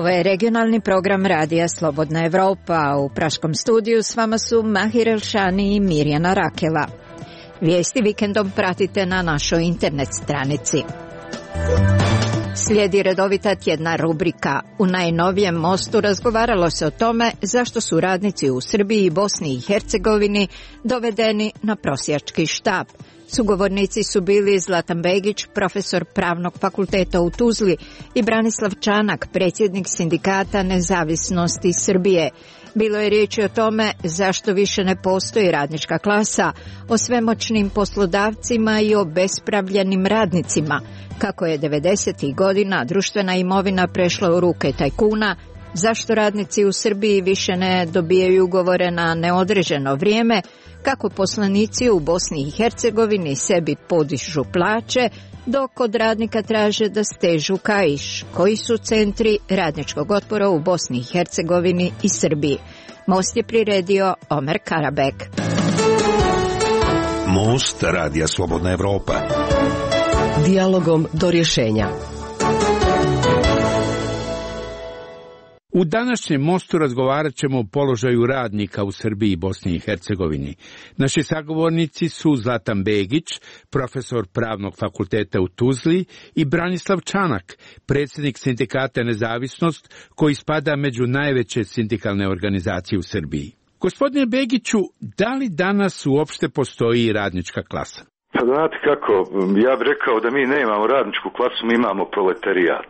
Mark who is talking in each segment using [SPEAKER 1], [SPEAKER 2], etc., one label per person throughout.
[SPEAKER 1] Ovo je regionalni program Radija Slobodna Evropa. U praškom studiju s vama su Mahir Elšani i Mirjana Rakela. Vijesti vikendom pratite na našoj internet stranici. Slijedi redovita tjedna rubrika. U najnovijem Mostu razgovaralo se o tome zašto su radnici u Srbiji i Bosni i Hercegovini dovedeni na prosjački štap. Sugovornici su bili Zlatan Begić, profesor Pravnog fakulteta u Tuzli, i Branislav Čanak, predsjednik Sindikata Nezavisnosti Srbije. Bilo je riječi o tome zašto više ne postoji radnička klasa, o svemoćnim poslodavcima i o bespravljenim radnicima, kako je 90. godina društvena imovina prešla u ruke tajkuna, zašto radnici u Srbiji više ne dobijaju ugovore na neodređeno vrijeme, kako poslanici u Bosni i Hercegovini sebi podižu plaće, dok od radnika traže da stežu kaiš. Koji su centri radničkog otpora u Bosni i Hercegovini i Srbiji? Most je priredio Omer Karabek.
[SPEAKER 2] Most Radija Slobodna Evropa.
[SPEAKER 3] Dijalogom do rješenja.
[SPEAKER 4] U današnjem mostu razgovarat ćemo o položaju radnika u Srbiji i Bosni i Hercegovini. Naši sagovornici su Zlatan Begić, profesor Pravnog fakulteta u Tuzli, i Branislav Čanak, predsjednik Sindikata Nezavisnost, koji spada među najveće sindikalne organizacije u Srbiji. Gospodine Begiću, da li danas uopšte postoji radnička klasa?
[SPEAKER 5] Pa znate kako, ja bih rekao da mi nemamo radničku klasu, mi imamo proletarijat.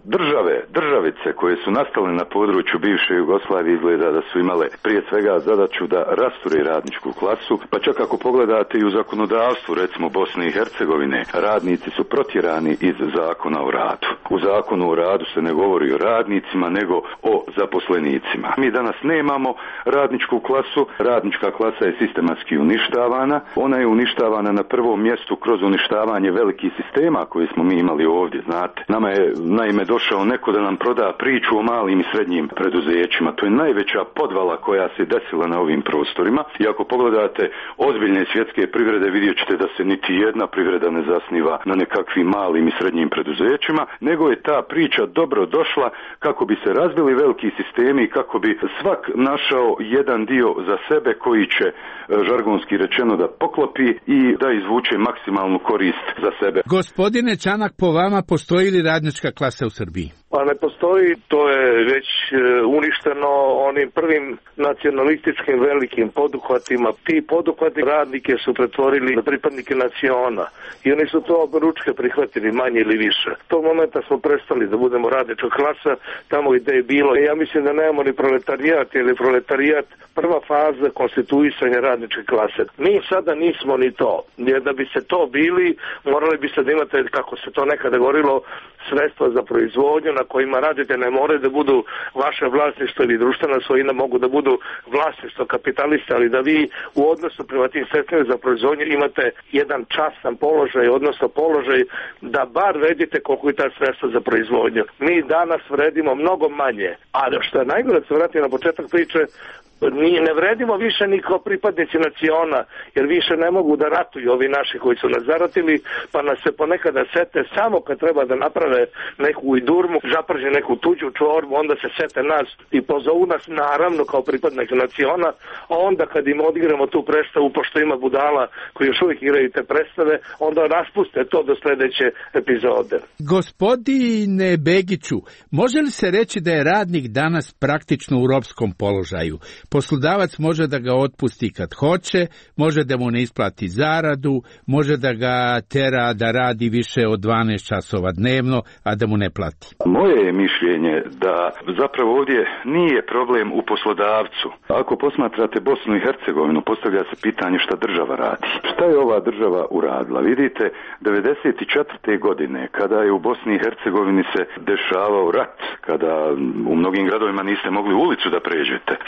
[SPEAKER 5] Državice koje su nastale na području bivše Jugoslavije izgleda da su imale prije svega zadaću da rasture radničku klasu, pa čak ako pogledate i u zakonodavstvu, recimo Bosne i Hercegovine, radnici su protjerani iz zakona o radu. U zakonu o radu se ne govori o radnicima, nego o zaposlenicima. Mi danas nemamo radničku klasu, radnička klasa je sistematski uništavana, ona je uništavana na prvom mjestu kroz uništavanje velikih sistema koje smo mi imali ovdje, znate. Nama je naime došao neko da nam proda priču o malim i srednjim preduzećima. To je najveća podvala koja se desila na ovim prostorima. I ako pogledate ozbiljne svjetske privrede, vidjet ćete da se niti jedna privreda ne zasniva na nekakvim malim i srednjim preduzećima, nego je ta priča dobro došla kako bi se razbili veliki sistemi i kako bi svak našao jedan dio za sebe koji će, žargonski rečeno, da poklopi i da izvuče maksimalnu korist za sebe.
[SPEAKER 4] Gospodine Čanak, po vama postoji li radnička klasa u Srbiji?
[SPEAKER 6] Pa ne postoji, to je već uništeno onim prvim nacionalističkim velikim poduhvatima. Ti poduhvati radnike su pretvorili na pripadnike naciona i oni su to obručke prihvatili manje ili više. Tog momenta smo prestali da budemo radnička klasa tamo gdje je bilo. Ja mislim da nemamo ni proletarijat, jer je proletarijat prva faza konstituisanja radničke klase. Mi sada nismo ni to, jer da bi se to bili, morali bi sad imate, kako se to nekada govorilo, sredstva za proizvodnju na kojima radite ne moraju da budu vaše vlasništvo ili društvena svojina, mogu da budu vlasništvo kapitalista, ali da vi u odnosu prema tim sredstvima za proizvodnju imate jedan častan položaj, odnosno položaj da bar vredite koliko je ta sredstva za proizvodnju. Mi danas vredimo mnogo manje, ali što je najgore, da se vratim na početak priče, ne vredimo više ni kao pripadnici naciona, jer više ne mogu da ratuju ovi naši koji su nas zaratili, pa nas se ponekada sete samo kad treba da naprave neku idurmu, zaprže neku tuđu čorbu, onda se sete nas i pozovu nas naravno kao pripadnik naciona, a onda kad im odigramo tu predstavu, pošto ima budala koji još uvijek igraju te predstave, onda raspuste to do sljedeće epizode.
[SPEAKER 4] Gospodine Begiću, može li se reći da je radnik danas praktično u ropskom položaju? Poslodavac može da ga otpusti kad hoće, može da mu ne isplati zaradu, može da ga tera da radi više od 12 časova dnevno, a da mu ne plati.
[SPEAKER 5] Moje je mišljenje da zapravo ovdje nije problem u poslodavcu. Ako posmatrate Bosnu i Hercegovinu, postavlja se pitanje šta država radi. Šta je ova država uradila? Vidite, 94. godine, kada je u Bosni i Hercegovini se dešavao rat, kada u mnogim gradovima niste mogli ulicu da pređete, znači nije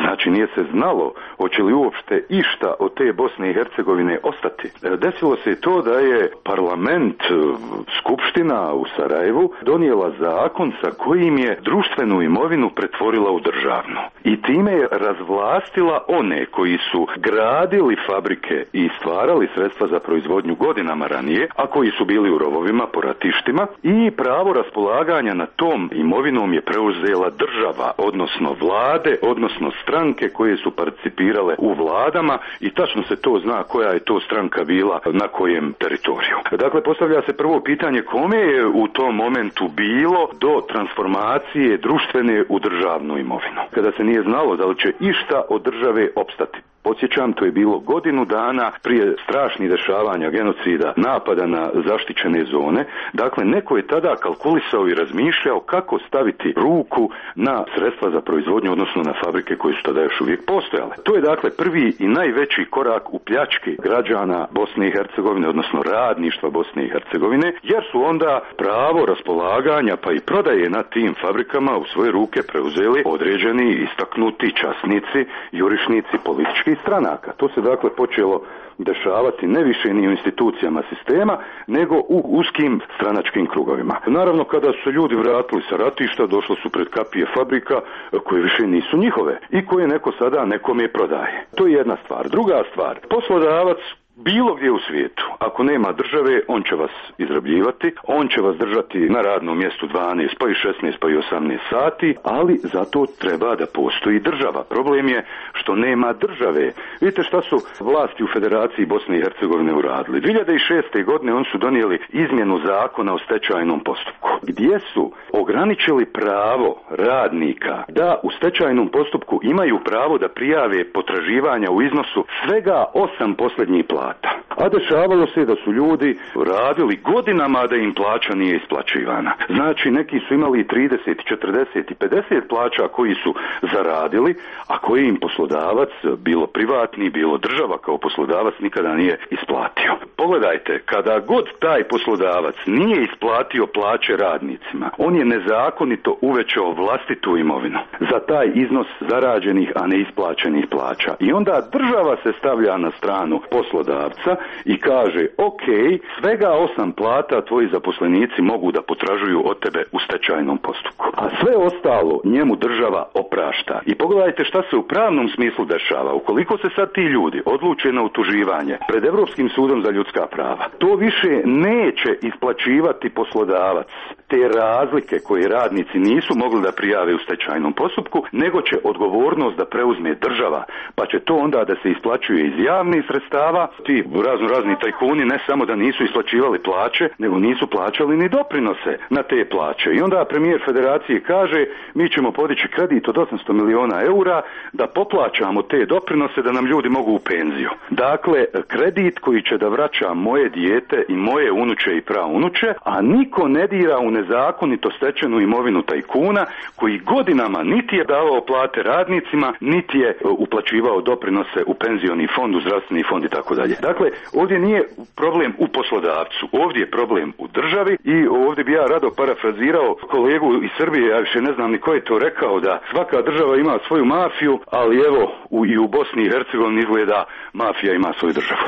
[SPEAKER 5] nije se znalo hoće li uopšte išta od te Bosne i Hercegovine ostati. Desilo se to da je parlament, skupština u Sarajevu donijela zakon sa kojim je društvenu imovinu pretvorila u državnu. I time je razvlastila one koji su gradili fabrike i stvarali sredstva za proizvodnju godinama ranije, a koji su bili u rovovima po ratištima, i pravo raspolaganja na tom imovinom je preuzela država, odnosno vlade, odnosno stranke koje su participirale u vladama, i tačno se to zna koja je to stranka bila na kojem teritoriju. Dakle, postavlja se prvo pitanje kome je u tom momentu bilo do transformacije društvene u državnu imovinu, kada se nije znalo da li će išta od države opstati. Podsjećam, to je bilo godinu dana prije strašnih dešavanja, genocida, napada na zaštićene zone. Dakle, neko je tada kalkulisao i razmišljao kako staviti ruku na sredstva za proizvodnju, odnosno na fabrike koje su tada još uvijek postojale. To je dakle prvi i najveći korak u pljački građana Bosne i Hercegovine, odnosno radništva Bosne i Hercegovine, jer su onda pravo raspolaganja pa i prodaje na tim fabrikama u svoje ruke preuzeli određeni istaknuti časnici, jurišnici političkih stranaka. To se dakle počelo dešavati ne više ni u institucijama sistema, nego u uskim stranačkim krugovima. Naravno, kada su se ljudi vratili sa ratišta, došlo su pred kapije fabrika koje više nisu njihove i koje neko sada nekome prodaje. To je jedna stvar. Druga stvar, poslodavac bilo gdje u svijetu, ako nema države, on će vas izrabljivati, on će vas držati na radnom mjestu 12, pa i 16, pa i 18 sati, ali zato treba da postoji država. Problem je što nema države. Vidite šta su vlasti u Federaciji Bosne i Hercegovine uradili. 2006. godine oni su donijeli izmjenu zakona o stečajnom postupku, gdje su ograničili pravo radnika da u stečajnom postupku imaju pravo da prijave potraživanja u iznosu svega 8 posljednjih plata. A dešavalo se da su ljudi radili godinama da im plaća nije isplaćivana. Znači, neki su imali 30, 40 i 50 plaća koji su zaradili, a koji im poslodavac, bilo privatni, bilo država kao poslodavac, nikada nije isplatio. Pogledajte, kada god taj poslodavac nije isplatio plaće radnicima, on je nezakonito uvećao vlastitu imovinu za taj iznos zarađenih, a neisplaćenih plaća. I onda država se stavlja na stranu poslodavca i kaže, ok, svega 8 plata tvoji zaposlenici mogu da potražuju od tebe u stečajnom postupku. A sve ostalo njemu država oprašta. I pogledajte šta se u pravnom smislu dešava. Ukoliko se sad ti ljudi odluče na utuživanje pred Europskim sudom za ljudska prava, to više neće isplaćivati poslodavac te razlike koje radnici nisu mogli da prijave u stečajnom postupku, nego će odgovornost da preuzme država, pa će to onda da se isplaćuje iz javnih sredstava. Ti razni tajkuni ne samo da nisu isplaćivali plaće, nego nisu plaćali ni doprinose na te plaće. I onda premijer Federacije kaže, mi ćemo podići kredit od 800 miliona eura da poplaćamo te doprinose da nam ljudi mogu u penziju. Dakle, kredit koji će da vraća moje dijete i moje unuče i praunuče, a niko ne dira u nezakonito stečenu imovinu tajkuna koji godinama niti je davao plate radnicima, niti je uplaćivao doprinose u penzioni fond, u zdravstveni fond i tako dalje. Dakle, ovdje nije problem u poslodavcu, ovdje je problem u državi i ovdje bi ja rado parafrazirao kolegu iz Srbije, ja više ne znam ni ko je to rekao, da svaka država ima svoju mafiju, ali evo i u Bosni i Hercegovini izgleda mafija ima svoju državu.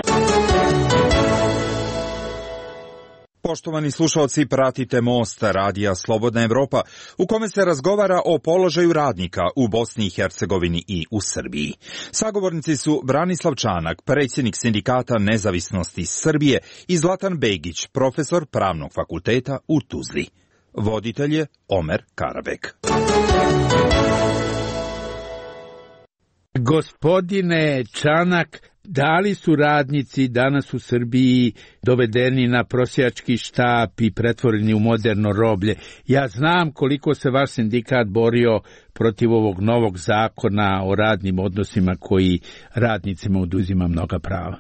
[SPEAKER 7] Poštovani slušalci, pratite Most, radija Slobodna Evropa, u kome se razgovara o položaju radnika u Bosni i Hercegovini i u Srbiji. Sagovornici su Branislav Čanak, predsjednik Sindikata nezavisnosti Srbije, i Zlatan Begić, profesor Pravnog fakulteta u Tuzli. Voditelj je Omer Karabek.
[SPEAKER 4] Gospodine Čanak, da li su radnici danas u Srbiji dovedeni na prosjački štap i pretvoreni u moderno roblje? Ja znam koliko se vaš sindikat borio protiv ovog novog zakona o radnim odnosima koji radnicima oduzima mnoga prava.
[SPEAKER 6] Pa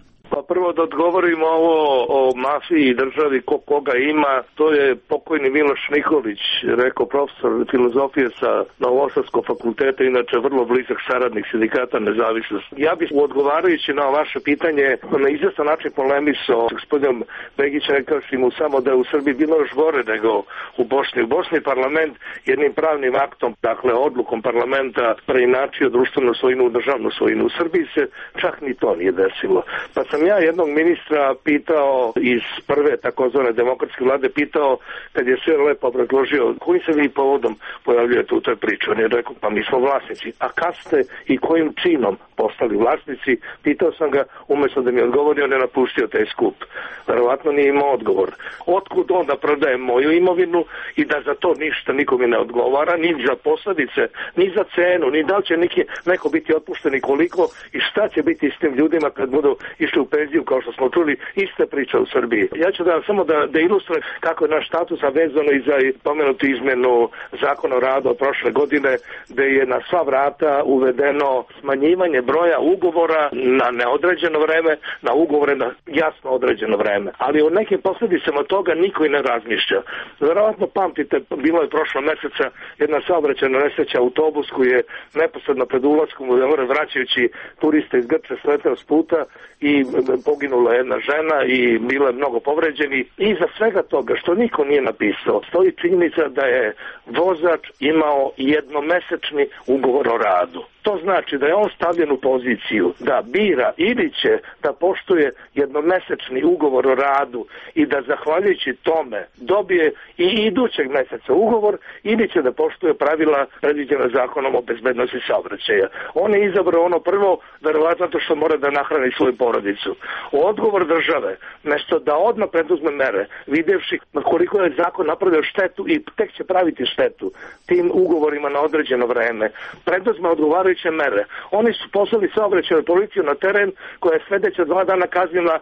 [SPEAKER 6] prvo da odgovorimo ovo o mafiji i državi, koga ima, to je pokojni Miloš Nikolić, rekao profesor filozofije sa Novosadskog fakulteta, inače vrlo blizak saradnik sindikata Nezavisnost. Ja bih odgovarajući na vaše pitanje na izvestan način polemisao s gospodinom Begićem, rekavši mu samo da je u Srbiji bilo još gore nego u Bosni. U Bosni parlament jednim pravnim aktom, dakle odlukom parlamenta, preinačio društvenu svojinu u državnu svojinu. U Srbiji se čak ni to nije desilo. Pa sam ja jednog ministra pitao iz prve takozvane demokratske vlade, pitao kad je sve lepo obrazložio kojim se vi povodom pojavljujete u toj priči. On je rekao, pa mi smo vlasnici. A kad ste i kojim činom postali vlasnici? Pitao sam ga, umjesto da mi odgovori, on je napustio taj skup. Verovatno nije imao odgovor. Otkud onda prodajem moju imovinu i da za to ništa nikome ne odgovara, ni za posljedice, ni za cenu, ni da li će neko biti otpušten i koliko i šta će biti s tim ljudima kad budu išli u penziju, kao što smo čuli, iste priče u Srbiji. Ja ću samo da ilustrujem kako je naš status vezano i za pomenutu izmenu zakona o radu od prošle godine, gde je na sva vrata uvedeno smanjivanje broja ugovora na neodređeno vreme, na ugovore na jasno određeno vreme. Ali o nekim posljedicama toga niko i ne razmišlja. Verovatno pamtite, bilo je prošlog meseca jedna saobraćajna nesreća, autobus koji je neposredno pred ulaskom u more vraćajući turiste iz Grčke sleteo s puta i poginula jedna žena i bilo je mnogo povređeni. I za svega toga, što niko nije napisao, stoji činjenica da je vozač imao jednomesečni ugovor o radu. To znači da je on stavljen u poziciju da bira ili će da poštuje jednomesečni ugovor o radu i da zahvaljujući tome dobije i idućeg meseca ugovor, ili će da poštuje pravila predviđena zakonom o bezbednosti saobraćaja. On je izabrao ono prvo, verovatno zato što mora da nahrani svoju porodicu. Odgovor države, mesto da odmah preduzme mere, videvši koliko je zakon napravio štetu i tek će praviti štetu tim ugovorima na određeno vreme, preduzme odgovarajuće mere. Oni su poslali saobraćajnu policiju na teren koja je sledeća 2 dana kaznila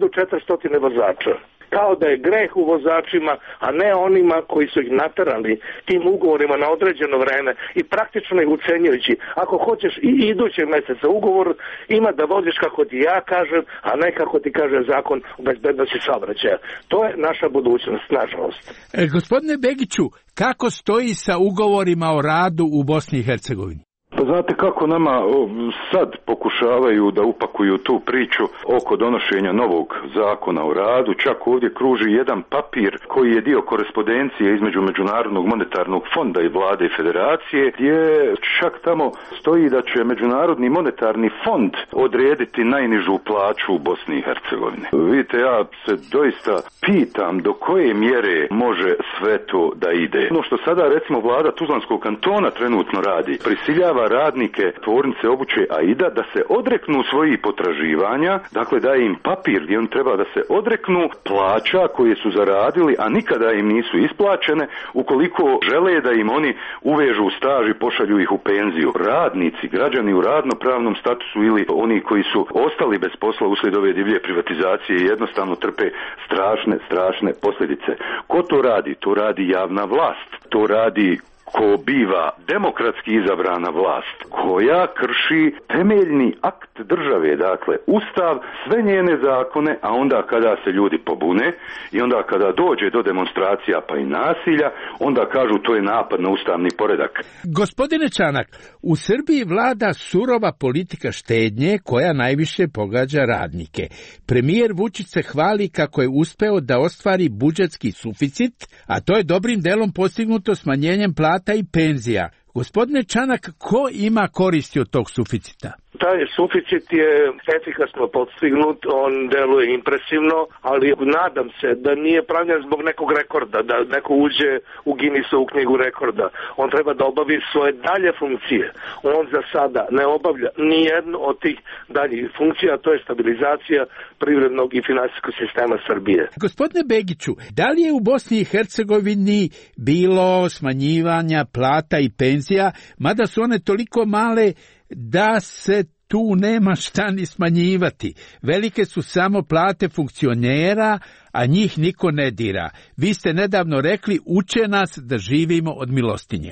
[SPEAKER 6] 1400 vozača. Kao da je greh u vozačima, a ne onima koji su ih naterali tim ugovorima na određeno vreme i praktično ih ucenjujući. Ako hoćeš i idućeg meseca ugovor, ima da voziš kako ti ja kažem, a ne kako ti kaže zakon o bezbednosti saobraćaja. To je naša budućnost, nažalost.
[SPEAKER 4] Gospodine Begiću, kako stoji sa ugovorima o radu u Bosni i Hercegovini?
[SPEAKER 5] Pa znate kako nama sad pokušavaju da upakuju tu priču oko donošenja novog zakona o radu, čak ovdje kruži jedan papir koji je dio korespondencije između Međunarodnog monetarnog fonda i vlade i federacije, gdje čak tamo stoji da će Međunarodni monetarni fond odrediti najnižu plaću u Bosni i Hercegovini. Vidite, ja se doista pitam do koje mjere može sve to da ide. Ono što sada recimo vlada Tuzlanskog kantona trenutno radi, prisiljava radnike tvornice obuće Aida da se odreknu svojih potraživanja, dakle daje im papir gdje on treba da se odreknu plaća koje su zaradili, a nikada im nisu isplaćene, ukoliko žele da im oni uvežu staž i pošalju ih u penziju. Radnici, građani u radnopravnom statusu ili oni koji su ostali bez posla uslijed ove divlje privatizacije jednostavno trpe strašne posljedice. Ko to radi? To radi javna vlast. To radi ko biva demokratski izabrana vlast, koja krši temeljni akt države, dakle Ustav, sve njene zakone, a onda kada se ljudi pobune i onda kada dođe do demonstracija pa i nasilja, onda kažu to je napad na ustavni poredak.
[SPEAKER 4] Gospodine Čanak, u Srbiji vlada surova politika štednje koja najviše pogađa radnike. Premijer Vučić se hvali kako je uspeo da ostvari budžetski suficit, a to je dobrim delom postignuto smanjenjem plata i penzija. Gospodine Čanak, ko ima koristi od tog suficita?
[SPEAKER 6] Taj suficit je efikasno postignut, on deluje impresivno, ali nadam se da nije pravljen zbog nekog rekorda, da neko uđe u Guinnessovu knjigu rekorda. On treba da obavi svoje dalje funkcije. On za sada ne obavlja ni jednu od tih daljih funkcija, to je stabilizacija privrednog i finansijskog sistema Srbije.
[SPEAKER 4] Gospodine Begiću, da li je u Bosni i Hercegovini bilo smanjivanja plata i penzija, mada su one toliko male da se tu nema šta ni smanjivati. Velike su samo plate funkcionera, a njih niko ne dira. Vi ste nedavno rekli, uče nas da živimo od milostinje.
[SPEAKER 5] Pa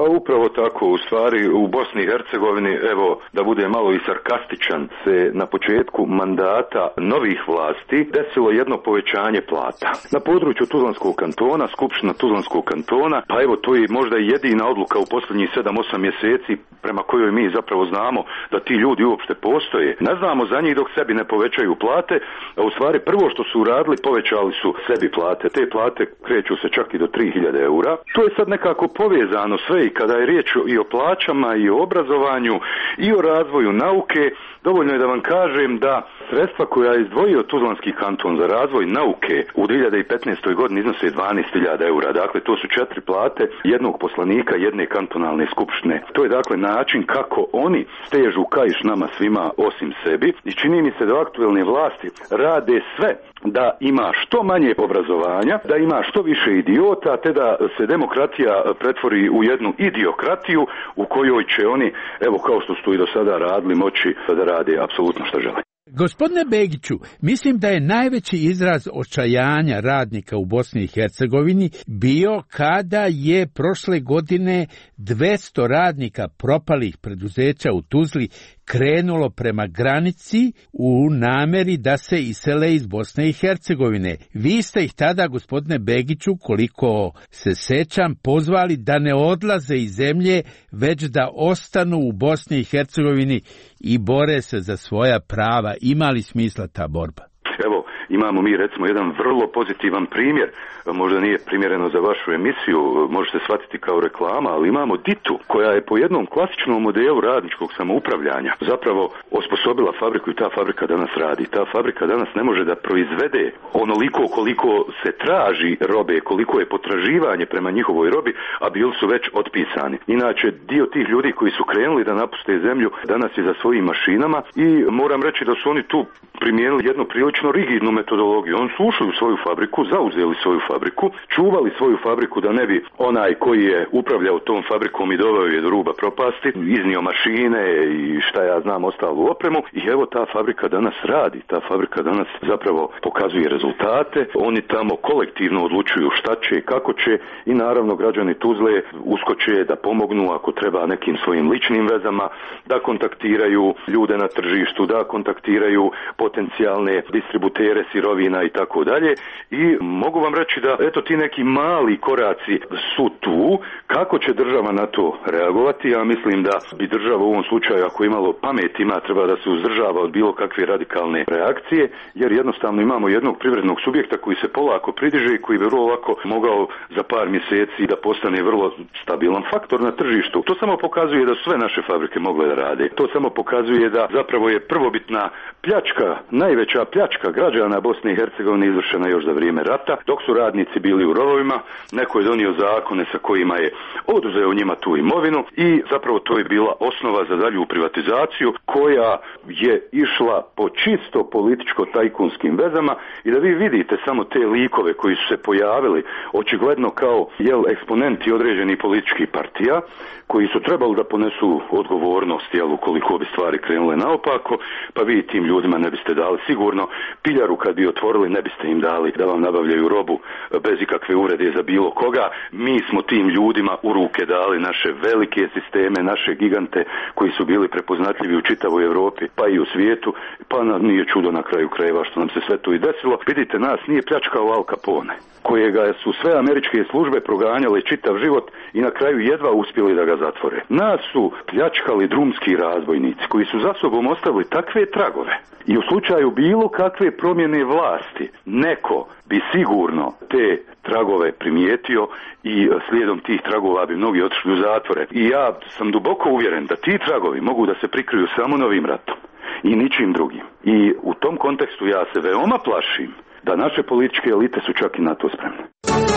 [SPEAKER 5] upravo tako, u stvari u Bosni i Hercegovini, evo da bude malo i sarkastičan, se na početku mandata novih vlasti desilo jedno povećanje plata. Na području Tuzlanskog kantona, Skupština Tuzlanskog kantona, pa evo to je možda jedina odluka u posljednjih 7-8 mjeseci prema kojoj mi zapravo znamo da ti ljudi uopšte postoje. Ne znamo za njih dok sebi ne povećaju plate, a u stvari prvo što su uradili, povećali su sebi plate. Te plate kreću se čak i do 3000 eura. To je sad nekako povezano sve i kada je riječ i o plaćama i o obrazovanju i o razvoju nauke. Dovoljno je da vam kažem da sredstva koja je izdvojio Tuzlanski kanton za razvoj nauke u 2015. godini iznose 12.000 eura. Dakle, to su 4 plate jednog poslanika jedne kantonalne skupštine. To je dakle način kako oni stežu kaiš nama svima osim sebi i čini mi se da aktuelne vlasti rade sve da ima što manje obrazovanja, da ima što više idiota, te da se demokratija pretvori u jednu idiokratiju u kojoj će oni, evo kao što su i do sada radili, moći da rade apsolutno što žele.
[SPEAKER 4] Gospodine Begiću, mislim da je najveći izraz očajanja radnika u Bosni i Hercegovini bio kada je prošle godine 200 radnika propalih preduzeća u Tuzli krenulo prema granici u nameri da se isele iz Bosne i Hercegovine. Vi ste ih tada, gospodine Begiću, koliko se sećam, pozvali da ne odlaze iz zemlje, već da ostanu u Bosni i Hercegovini i bore se za svoja prava. Ima li smisla ta borba?
[SPEAKER 5] Evo, imamo mi recimo jedan vrlo pozitivan primjer, možda nije primjereno za vašu emisiju, može se shvatiti kao reklama, ali imamo Ditu koja je po jednom klasičnom modelu radničkog samoupravljanja zapravo osposobila fabriku i ta fabrika danas radi. Ta fabrika danas ne može da proizvede onoliko koliko se traži robe, koliko je potraživanje prema njihovoj robi, a bili su već otpisani. Inače, dio tih ljudi koji su krenuli da napuste zemlju danas je za svojim mašinama i moram reći da su oni tu primijenili jednu prilično rigidnu metodologiju. Oni su ušli u svoju fabriku, zauzeli svoju fabriku, čuvali svoju fabriku da ne bi onaj koji je upravljao tom fabrikom i doveo je do ruba propasti, iznio mašine i šta ja znam ostalu opremu i evo ta fabrika danas radi. Ta fabrika danas zapravo pokazuje rezultate. Oni tamo kolektivno odlučuju šta će, kako će i naravno građani Tuzle uskoče da pomognu ako treba nekim svojim ličnim vezama, da kontaktiraju ljude na tržištu, da kontaktiraju potencijalne distributere sirovina i tako dalje i mogu vam reći da eto ti neki mali koraci su tu. Kako će država na to reagovati? Ja mislim da bi država u ovom slučaju ako imalo pamet ima treba da se uzdržava od bilo kakve radikalne reakcije jer jednostavno imamo jednog privrednog subjekta koji se polako pridiže i koji bi vrlo lako mogao za par mjeseci da postane vrlo stabilan faktor na tržištu. To samo pokazuje da sve naše fabrike mogle da rade. To samo pokazuje da zapravo je prvobitna pljačka, najveća pljačka građana Bosne i Hercegovine izvršena još za vrijeme rata, dok su radnici bili u rovovima, neko je donio zakone sa kojima je oduzeo njima tu imovinu i zapravo to je bila osnova za dalju privatizaciju koja je išla po čisto političko-tajkunskim vezama i da vi vidite samo te likove koji su se pojavili očigledno kao eksponenti određenih političkih partija koji su trebali da ponesu odgovornost ukoliko bi stvari krenule naopako, pa vi tim ljudima ne biste dali sigurno piljaru kad bi otvorili, ne biste im dali da vam nabavljaju robu bez ikakve uvrede za bilo koga. Mi smo tim ljudima u ruke dali naše velike sisteme, naše gigante koji su bili prepoznatljivi u čitavoj Europi pa i u svijetu, pa nije čudo na kraju krajeva što nam se sve to i desilo. Vidite, nas nije pljačkao Al Capone, kojega su sve američke službe proganjale čitav život i na kraju jedva uspjeli da ga zatvore. Nas su pljačkali drumski razbojnici koji su za sobom ostavili takve tragove i u slučaju bilo kakve promjene vlasti neko bi sigurno te tragove primijetio i slijedom tih tragova bi mnogi otišli u zatvore. I ja sam duboko uvjeren da ti tragovi mogu da se prikriju samo novim ratom i ničim drugim. I u tom kontekstu ja se veoma plašim da naše političke elite su čak i na to spremne.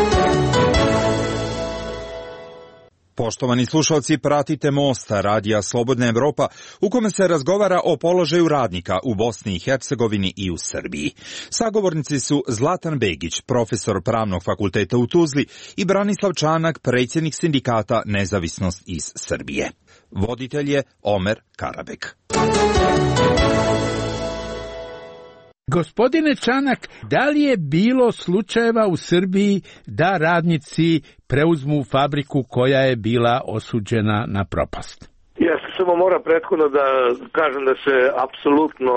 [SPEAKER 7] Poštovani slušalci, pratite Most, radija Slobodna Evropa, u kome se razgovara o položaju radnika u Bosni i Hercegovini i u Srbiji. Sagovornici su Zlatan Begić, profesor Pravnog fakulteta u Tuzli i Branislav Čanak, predsjednik sindikata Nezavisnost iz Srbije. Voditelj je Omer Karabek.
[SPEAKER 4] Gospodine Čanak, da li je bilo slučajeva u Srbiji da radnici preuzmu fabriku koja je bila osuđena na propast?
[SPEAKER 6] Ja se samo moram prethodno da kažem da se apsolutno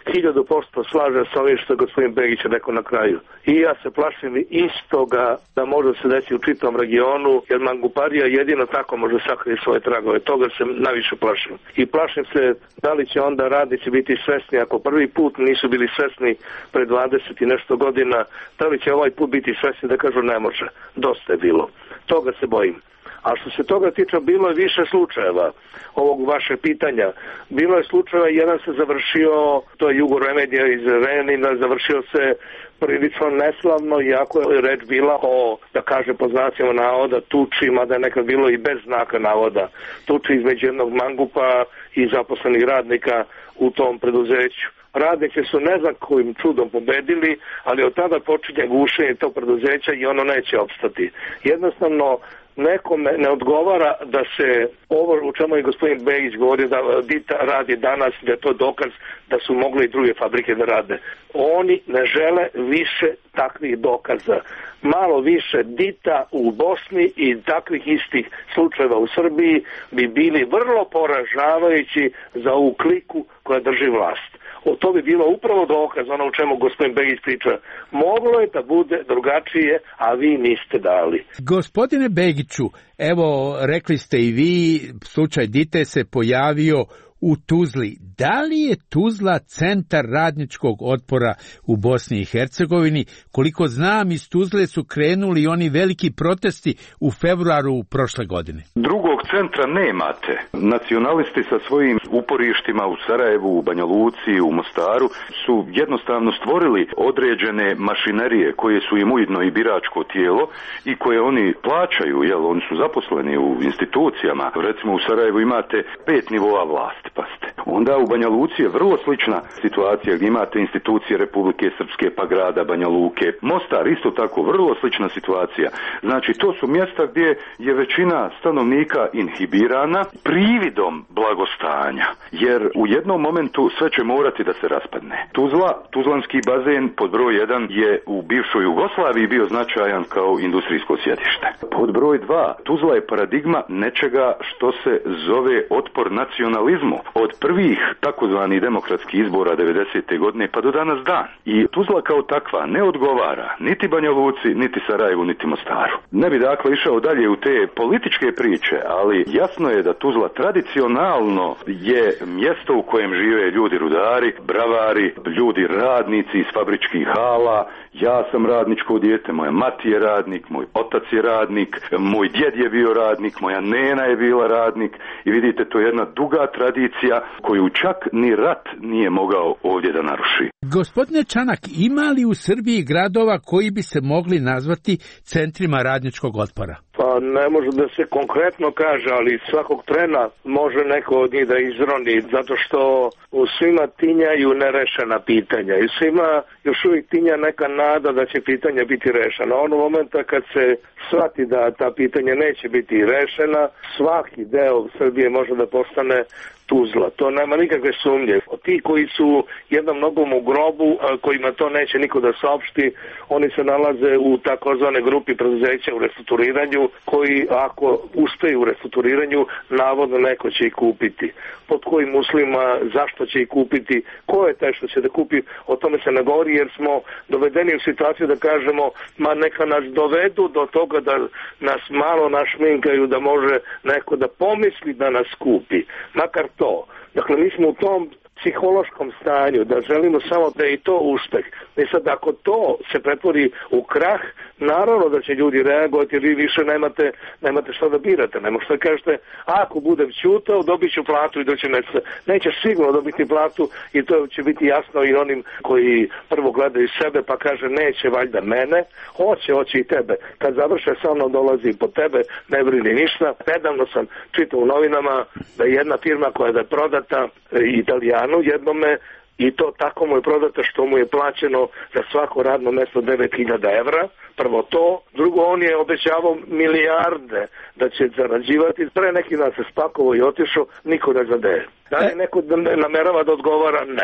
[SPEAKER 6] 1000% slažem sa ovim što je gospodin Begić rekao na kraju. I ja se plašim istoga da može se desiti u čitavom regionu, jer manguparija jedino tako može sakriti svoje tragove. Toga se najviše plašim. I plašim se da li će onda radnici biti svesni, ako prvi put nisu bili svesni pre 20 i nešto godina, da li će ovaj put biti svesni da kažu ne može. Dosta je bilo. Toga se bojim. A što se toga tiče, bilo je više slučajeva ovog vaše pitanja. Bilo je slučajeva, jedan se završio, to je Jugo Remedija iz Renina, završio se prilično neslavno, iako je reč bila o, da kaže po znacima navoda, tuči, mada je nekad bilo i bez znaka navoda, tuči između jednog mangupa i zaposlenih radnika u tom preduzeću. Radnici su ne znam kojim čudom pobedili, ali od tada počinje gušenje tog preduzeća i ono neće opstati. Jednostavno, nekome ne odgovara da se ovo u čemu je gospodin Begić govorio da Dita radi danas, da je to dokaz da su mogle i druge fabrike da rade. Oni ne žele više takvih dokaza. Malo više Dita u Bosni i takvih istih slučajeva u Srbiji bi bili vrlo poražavajući za ovu kliku koja drži vlast. To bi bilo upravo dokaz ono o čemu gospodin Begić priča. Moglo je da bude drugačije, a vi niste dali.
[SPEAKER 4] Gospodine Begiću, evo rekli ste i vi, slučaj Dite se pojavio u Tuzli. Da li je Tuzla centar radničkog otpora u Bosni i Hercegovini? Koliko znam, iz Tuzle su krenuli oni veliki protesti u februaru prošle godine.
[SPEAKER 5] Drugog centra nemate. Nacionalisti sa svojim uporištima u Sarajevu, u Banja Luci, u Mostaru su jednostavno stvorili određene mašinerije koje su im ujedno i biračko tijelo i koje oni plaćaju, oni su zaposleni u institucijama. Recimo u Sarajevu imate 5 nivoa vlasti. Onda u Banja Luci je vrlo slična situacija gdje imate institucije Republike Srpske pa grada Banja Luke. Mostar isto tako vrlo slična situacija. Znači to su mjesta gdje je većina stanovnika inhibirana prividom blagostanja. Jer u jednom momentu sve će morati da se raspadne. Tuzlanski bazen pod broj 1 je u bivšoj Jugoslaviji bio značajan kao industrijsko sjedište. Pod broj 2 Tuzla je paradigma nečega što se zove otpor nacionalizmu. Od prvih takozvanih demokratskih izbora 90. godine pa do danas dan. I Tuzla kao takva ne odgovara niti Banja Luci, niti Sarajevu, niti Mostaru. Ne bi dakle išao dalje u te političke priče, ali jasno je da Tuzla tradicionalno je mjesto u kojem žive ljudi rudari, bravari, ljudi radnici iz fabričkih hala. Ja sam radničko dijete, moja mati je radnik, moj otac je radnik, moj djed je bio radnik, moja nena je bila radnik i vidite, to je jedna duga tradicija koju čak ni rat nije mogao ovdje da naruši.
[SPEAKER 4] Gospodine Čanak, ima li u Srbiji gradova koji bi se mogli nazvati centrima radničkog otpora?
[SPEAKER 6] Pa ne može da se konkretno kaže, ali svakog trena može neko od njih da izroni, zato što u svima tinjaju nerešena pitanja i svima još uvijek tinja neka nada da će pitanja biti rešena. Ono momenta kad se shvati da ta pitanja neće biti rešena, svaki deo Srbije može da postane Tuzla. To nema nikakve sumnje. Ti koji su jednom nogom u grobu, kojima to neće niko da saopšti, oni se nalaze u takozvane grupi preduzeća u restrukturiranju, koji ako uspeju u restrukturiranju, navodno neko će ih kupiti. Pod kojim uslovima, zašto će ih kupiti, ko je taj što će da kupi, o tome se ne govori, jer smo dovedeni u situaciju da kažemo, ma neka nas dovedu do toga da nas malo našminkaju, da može neko da pomisli da nas kupi. Makar to. Dakle, mi smo u tom psihološkom stanju da želimo samo da je i to uspeh. I sad ako to se pretvori u krah, naravno da će ljudi reagovati jer vi više nemate što da birate. Ne možete kažete, ako budem ćutao, dobit ću platu iduće mjeseca. Neće sigurno dobiti platu i to će biti jasno i onim koji prvo gledaju sebe pa kaže neće valjda mene, hoće i tebe. Kad završe sa mnom dolazi po tebe, ne brini ništa. Nedavno sam čitao u novinama da je jedna firma koja je prodata Italijanu jednome, i to tako mu je prodata što mu je plaćeno za svako radno mjesto 9.000 evra. Prvo to. Drugo, on je obećavao milijarde da će zarađivati. Pre neki dan se spakovao i otišao, niko ne zade. Da li neko namerava da odgovara? Ne.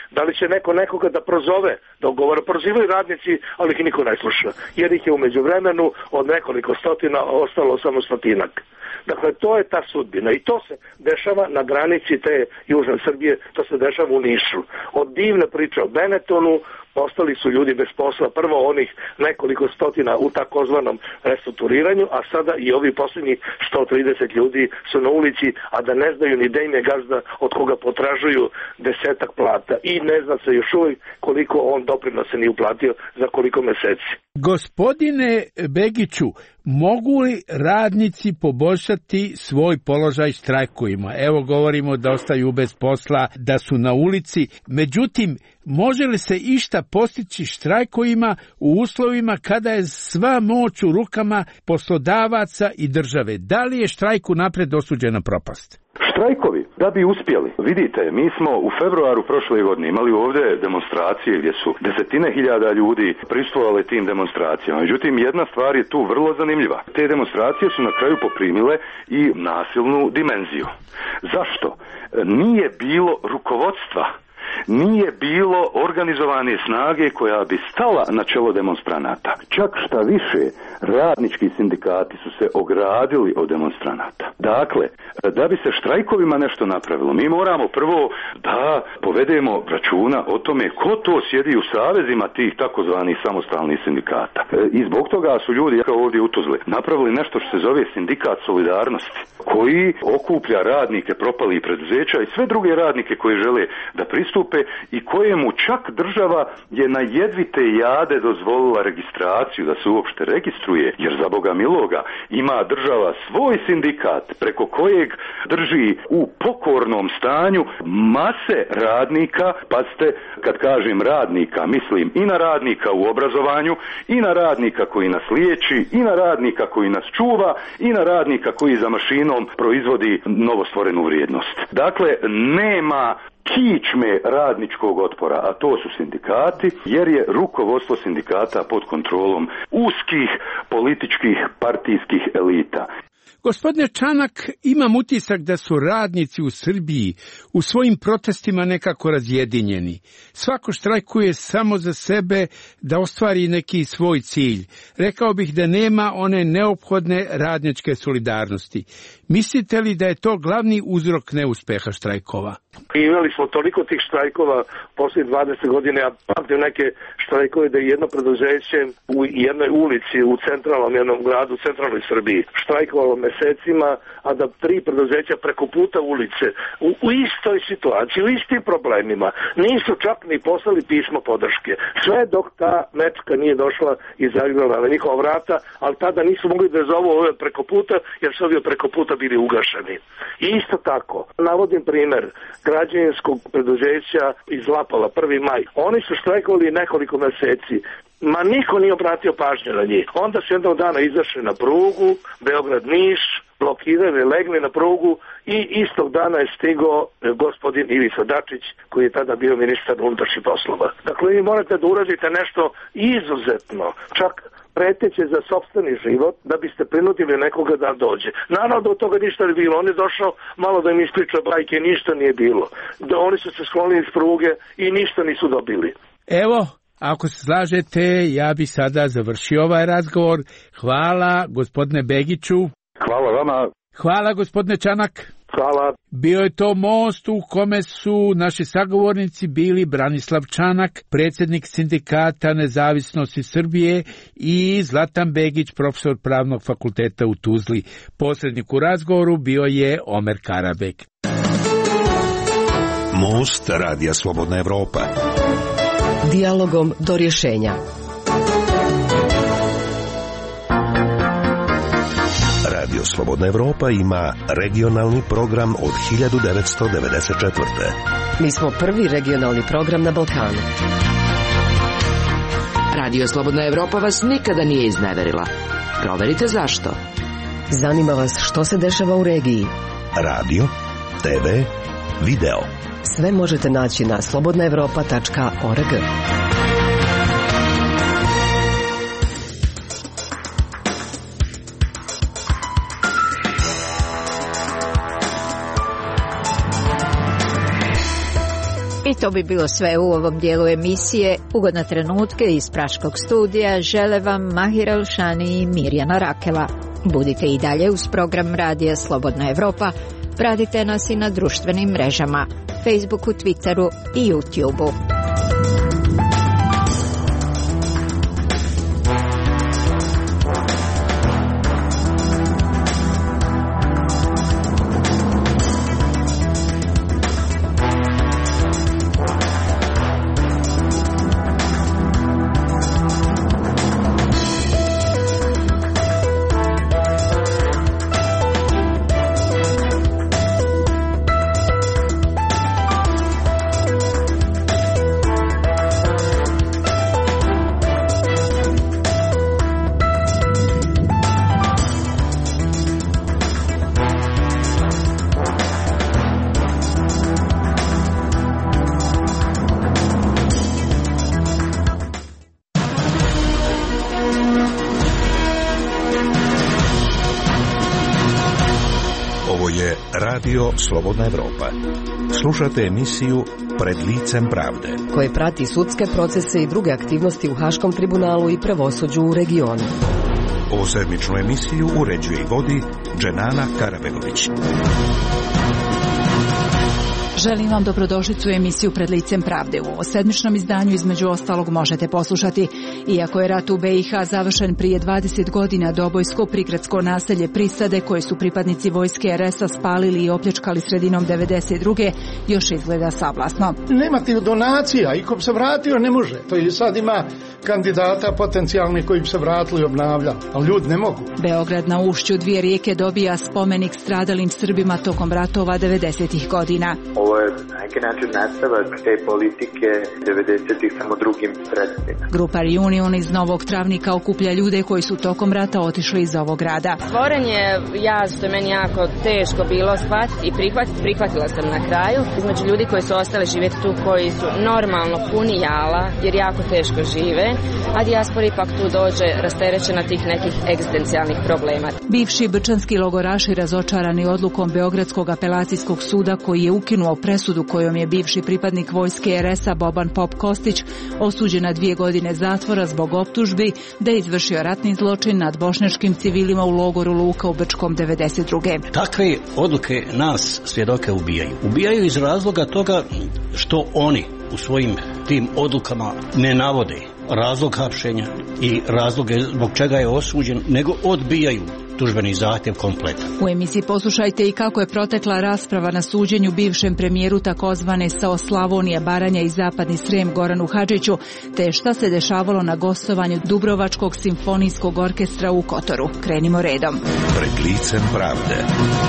[SPEAKER 6] Da li će neko nekoga da prozove, da ugovora? Prozivaju radnici, ali ih niko ne sluša, jer ih je u međuvremenu od nekoliko stotina ostalo samo stotinak. Dakle, to je ta sudbina i to se dešava na granici te Južne Srbije, to se dešava u Nišu. Od divne priče o Benetonu ostali su ljudi bez posla, prvo onih nekoliko stotina u takozvanom restrukturiranju, a sada i ovi posljednjih 130 ljudi su na ulici, a da ne znaju ni da im je gazda od koga potražuju 10 plata i ne zna se još uvijek koliko on doprinose nije uplatio za koliko meseci.
[SPEAKER 4] Gospodine Begiću, mogu li radnici poboljšati svoj položaj štrajkovima? Evo govorimo da ostaju bez posla, da su na ulici. Međutim, može li se išta postići štrajkovima u uslovima kada je sva moć u rukama poslodavaca i države? Da li je štrajk unaprijed osuđena propast?
[SPEAKER 5] Štrajkovi, da bi uspjeli. Vidite, mi smo u februaru prošle godine imali ovdje demonstracije gdje su desetine hiljada ljudi prisustvovali tim demonstracijama. Međutim, jedna stvar je tu vrlo zanimljiva. Te demonstracije su na kraju poprimile i nasilnu dimenziju. Zašto? Nije bilo rukovodstva. Nije bilo organizovane snage koja bi stala na čelo demonstranata. Čak šta više, radnički sindikati su se ogradili od demonstranata. Dakle, da bi se štrajkovima nešto napravilo, mi moramo prvo da povedemo računa o tome ko to sjedi u savezima tih takozvanih samostalnih sindikata. I zbog toga su ljudi, kao ovdje u Tuzli, napravili nešto što se zove sindikat solidarnosti, koji okuplja radnike propalih preduzeća i sve druge radnike koji žele da pristupe i kojemu čak država je na jedvite jade dozvolila registraciju, da se uopšte registruje, jer za Boga miloga ima država svoj sindikat preko kojeg drži u pokornom stanju mase radnika. Pazite, kad kažem radnika, mislim i na radnika u obrazovanju, i na radnika koji nas liječi, i na radnika koji nas čuva, i na radnika koji za mašinom proizvodi novostvorenu vrijednost. Dakle, nema kičme radničkog otpora, a to su sindikati, jer je rukovodstvo sindikata pod kontrolom uskih političkih partijskih elita.
[SPEAKER 4] Gospodine Čanak, imam utisak da su radnici u Srbiji u svojim protestima nekako razjedinjeni. Svako štrajkuje samo za sebe da ostvari neki svoj cilj. Rekao bih da nema one neophodne radničke solidarnosti. Mislite li da je to glavni uzrok neuspeha štrajkova?
[SPEAKER 6] Imali smo toliko tih štrajkova poslije 20 godina, ja pamtim neke štrajkove da je jedno preduzeće u jednoj ulici u centralnom jednom gradu, u centralnoj Srbiji, štrajkovalo mesecima, a da 3 preduzeća preko puta ulice u istoj situaciji, u istim problemima, nisu čak ni poslali pismo podrške. Sve dok ta mečka nije došla i zagrala na njihova vrata, ali tada nisu mogli da zovu ove preko puta, jer su ovi preko puta bili ugašeni. I isto tako, navodim primjer građevinskog preduzeća iz Lapala, 1. maj. Oni su štrajkovali nekoliko mjeseci. Ma niko nije obratio pažnju na njih. Onda su jednog dana izašli na prugu, Beograd-Niš, blokirali, legli na prugu i istog dana je stigao gospodin Ivica Dačić, koji je tada bio ministar unutrašnjih poslova. Dakle, vi morate da uradite nešto izuzetno, čak preteće za sopstveni život, da biste prinudili nekoga da dođe. Naravno da od toga ništa ne bilo. On je došao malo da im ispriča bajke, ništa nije bilo. Oni su se sklonili iz pruge i ništa nisu dobili.
[SPEAKER 4] Evo, ako se slažete, ja bi sada završio ovaj razgovor. Hvala gospodine Begiću.
[SPEAKER 5] Hvala vama.
[SPEAKER 4] Hvala gospodine Čanak.
[SPEAKER 6] Hvala.
[SPEAKER 4] Bio je to most u kome su naši sagovornici bili Branislav Čanak, predsjednik Sindikata Nezavisnosti Srbije, i Zlatan Begić, profesor Pravnog fakulteta u Tuzli. Posrednik u razgovoru bio je Omer Karabek.
[SPEAKER 2] Most Radija Slobodna Evropa.
[SPEAKER 3] Dijalogom do rješenja.
[SPEAKER 2] Radio Slobodna Evropa ima regionalni program od 1994.
[SPEAKER 3] Mi smo prvi regionalni program na Balkanu.
[SPEAKER 8] Radio Slobodna Evropa vas nikada nije izneverila. Proverite zašto.
[SPEAKER 3] Zanima vas što se dešava u regiji.
[SPEAKER 2] Radio, TV, video.
[SPEAKER 3] Sve možete naći na slobodnaevropa.org.
[SPEAKER 1] I to bi bilo sve u ovom dijelu emisije. Ugodne trenutke iz Praškog studija žele vam Mahir Elšani i Mirjana Rakela. Budite i dalje uz program Radija Slobodna Evropa. Pratite nas i na društvenim mrežama, Facebooku, Twitteru i YouTubeu.
[SPEAKER 2] Radio Slobodna Evropa. Slušate emisiju Pred licem pravde,
[SPEAKER 3] koje prati sudske procese i druge aktivnosti u Haškom tribunalu i pravosuđu u regionu.
[SPEAKER 2] Ovu sedmičnu emisiju uređuje i vodi Dženana Karabegović.
[SPEAKER 9] Želim vam dobrodošlicu u emisiju Pred licem pravde. U sedmičnom izdanju između ostalog možete poslušati: iako je rat u BiH završen prije 20 godina, Dobojsko prigradsko naselje Prisade, koje su pripadnici vojske RS-a spalili i opljačkali sredinom 92. još izgleda sablasno.
[SPEAKER 10] Nema tih donacija i ko bi se vratio ne može. To i sad ima kandidata potencijalnih koji bi se vratili i obnavljali, ali ljudi ne mogu.
[SPEAKER 9] Beograd na ušću dvije rijeke dobija spomenik stradalim Srbima tokom ratova 90. godina.
[SPEAKER 11] Ovo je na neki način nastavak te politike 90-ih samo drugim sredstvima.
[SPEAKER 9] Grupa Reunion iz Novog Travnika okuplja ljude koji su tokom rata otišli iz ovog grada.
[SPEAKER 12] Stvoren je jaz, što je meni jako teško bilo shvatiti i prihvatila sam na kraju, između ljudi koji su ostali živjeti tu, koji su normalno puni jala jer jako teško žive, a dijaspora ipak tu dođe rasterećena tih nekih egzistencijalnih problema.
[SPEAKER 9] Bivši brčanski logoraši razočarani odlukom Beogradskog apelacijskog suda, koji je ukinuo presudu kojom je bivši pripadnik vojske RS-a Boban Pop Kostić osuđen na 2 godine zatvora zbog optužbi da je izvršio ratni zločin nad bošnjačkim civilima u logoru Luka u Brčkom 92.
[SPEAKER 13] Takve odluke nas svjedoke ubijaju. Ubijaju iz razloga toga što oni u svojim tim odlukama ne navode razlog hapšenja i razloge zbog čega je osuđen, nego odbijaju tužbeni zahtjev kompletan.
[SPEAKER 9] U emisiji poslušajte i kako je protekla rasprava na suđenju bivšem premijeru takozvane SAO Slavonije, Baranja i Zapadni Srem Goranu Hadžiću, te šta se dešavalo na gostovanju Dubrovačkog simfonijskog orkestra u Kotoru. Krenimo redom.
[SPEAKER 2] Pred licem pravde.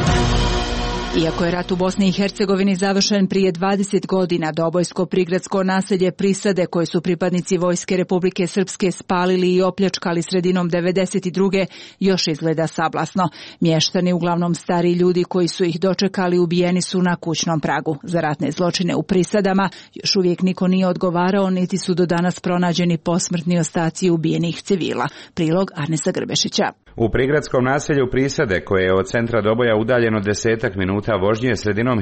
[SPEAKER 9] Iako je rat u Bosni i Hercegovini završen prije 20 godina, Dobojsko prigradsko naselje Prisade, koje su pripadnici vojske Republike Srpske spalili i opljačkali sredinom 92. još izgleda sablasno. Mještani, uglavnom stari ljudi koji su ih dočekali, ubijeni su na kućnom pragu. Za ratne zločine u Prisadama još uvijek niko nije odgovarao, niti su do danas pronađeni posmrtni ostaci ubijenih civila. Prilog Arnesa Grbešića.
[SPEAKER 14] U prigradskom naselju Prisade, koje je od centra Doboja udaljeno 10 minuta vožnje, sredinom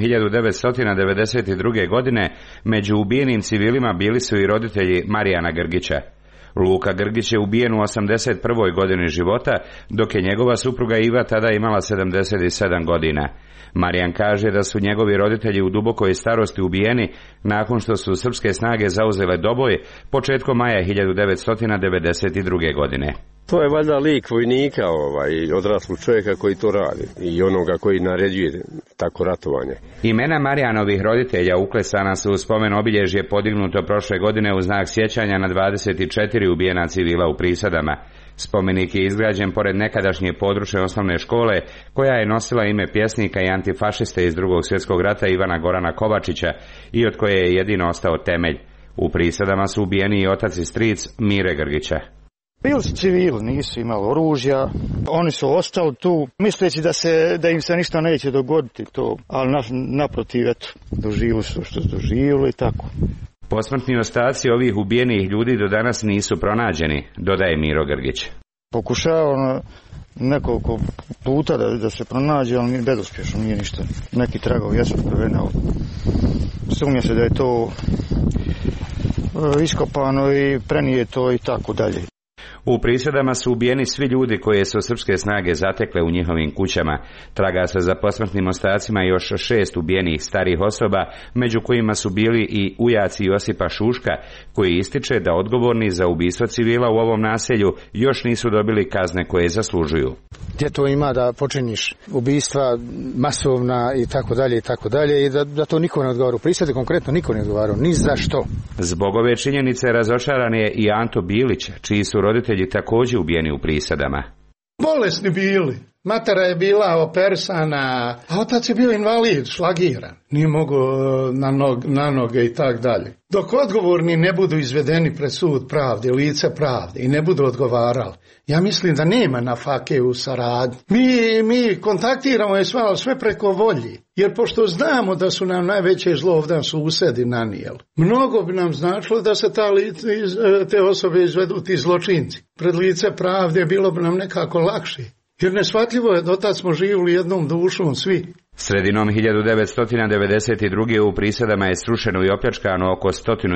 [SPEAKER 14] 1992. godine, među ubijenim civilima bili su i roditelji Marijana Grgića. Luka Grgić je ubijen u 81. godini života, dok je njegova supruga Iva tada imala 77 godina. Marijan kaže da su njegovi roditelji u dubokoj starosti ubijeni nakon što su srpske snage zauzele Doboj početkom maja 1992. godine.
[SPEAKER 15] To je valjda lik vojnika, odraslog čovjeka koji to radi i onoga koji naređuje tako ratovanje.
[SPEAKER 14] Imena Marijanovih roditelja uklesana su u spomen obilježje podignuto prošle godine u znak sjećanja na 24 ubijena civila u Prisadama. Spomenik je izgrađen pored nekadašnje područne osnovne škole, koja je nosila ime pjesnika i antifašiste iz Drugog svjetskog rata Ivana Gorana Kovačića i od koje je jedino ostao temelj. U Prisadama su ubijeni i otac i stric Mire Grgića.
[SPEAKER 10] Bili su civili, nisu imali oružja, oni su ostali tu misleći da im se ništa neće dogoditi to, ali naprotiv, eto, doživili su što su doživili i tako.
[SPEAKER 14] Posmrtni ostaci ovih ubijenih ljudi do danas nisu pronađeni, dodaje Miro Grgić.
[SPEAKER 10] pokušao nekoliko puta da se pronađe, ali bezuspješno, nije ništa. Neki tragovi jesu otkriveni, ali sumnja se da je to iskopano i prenijeto i tako dalje.
[SPEAKER 14] U prisadama su ubijeni svi ljudi koje su srpske snage zatekle u njihovim kućama. Traga se za posmrtnim ostacima još 6 ubijenih starih osoba, među kojima su bili i ujaci Josipa Šuška, koji ističe da odgovorni za ubistvo civila u ovom naselju još nisu dobili kazne koje zaslužuju.
[SPEAKER 16] Gdje to ima da počiniš ubistva masovna i tako dalje i da to niko ne odgovara. U prisadi konkretno niko ne odgovarao, ni za što.
[SPEAKER 14] Zbog ove činjenice razočaran je i Anto Bilić, čiji su roditelji također ubijeni u prisadama.
[SPEAKER 17] Bolesni bili. Matera je bila operisana, a otac je bio invalid, šlagiran. Nije mogao na noge i tak dalje. Dok odgovorni ne budu izvedeni pred sud pravde, lice pravde i ne budu odgovarali, ja mislim da nema na fake u saradnji. Mi kontaktiramo je sve preko volji, jer pošto znamo da su nam najveće zlo ovdje susedi nanijeli. Mnogo bi nam značilo da se te osobe izvedu, ti zločinci. Pred lice pravde bilo bi nam nekako lakše. Jer neshvatljivo je, dotad smo živjeli jednom dušom svi.
[SPEAKER 14] Sredinom 1992. u prisadama je srušeno i opljačkano oko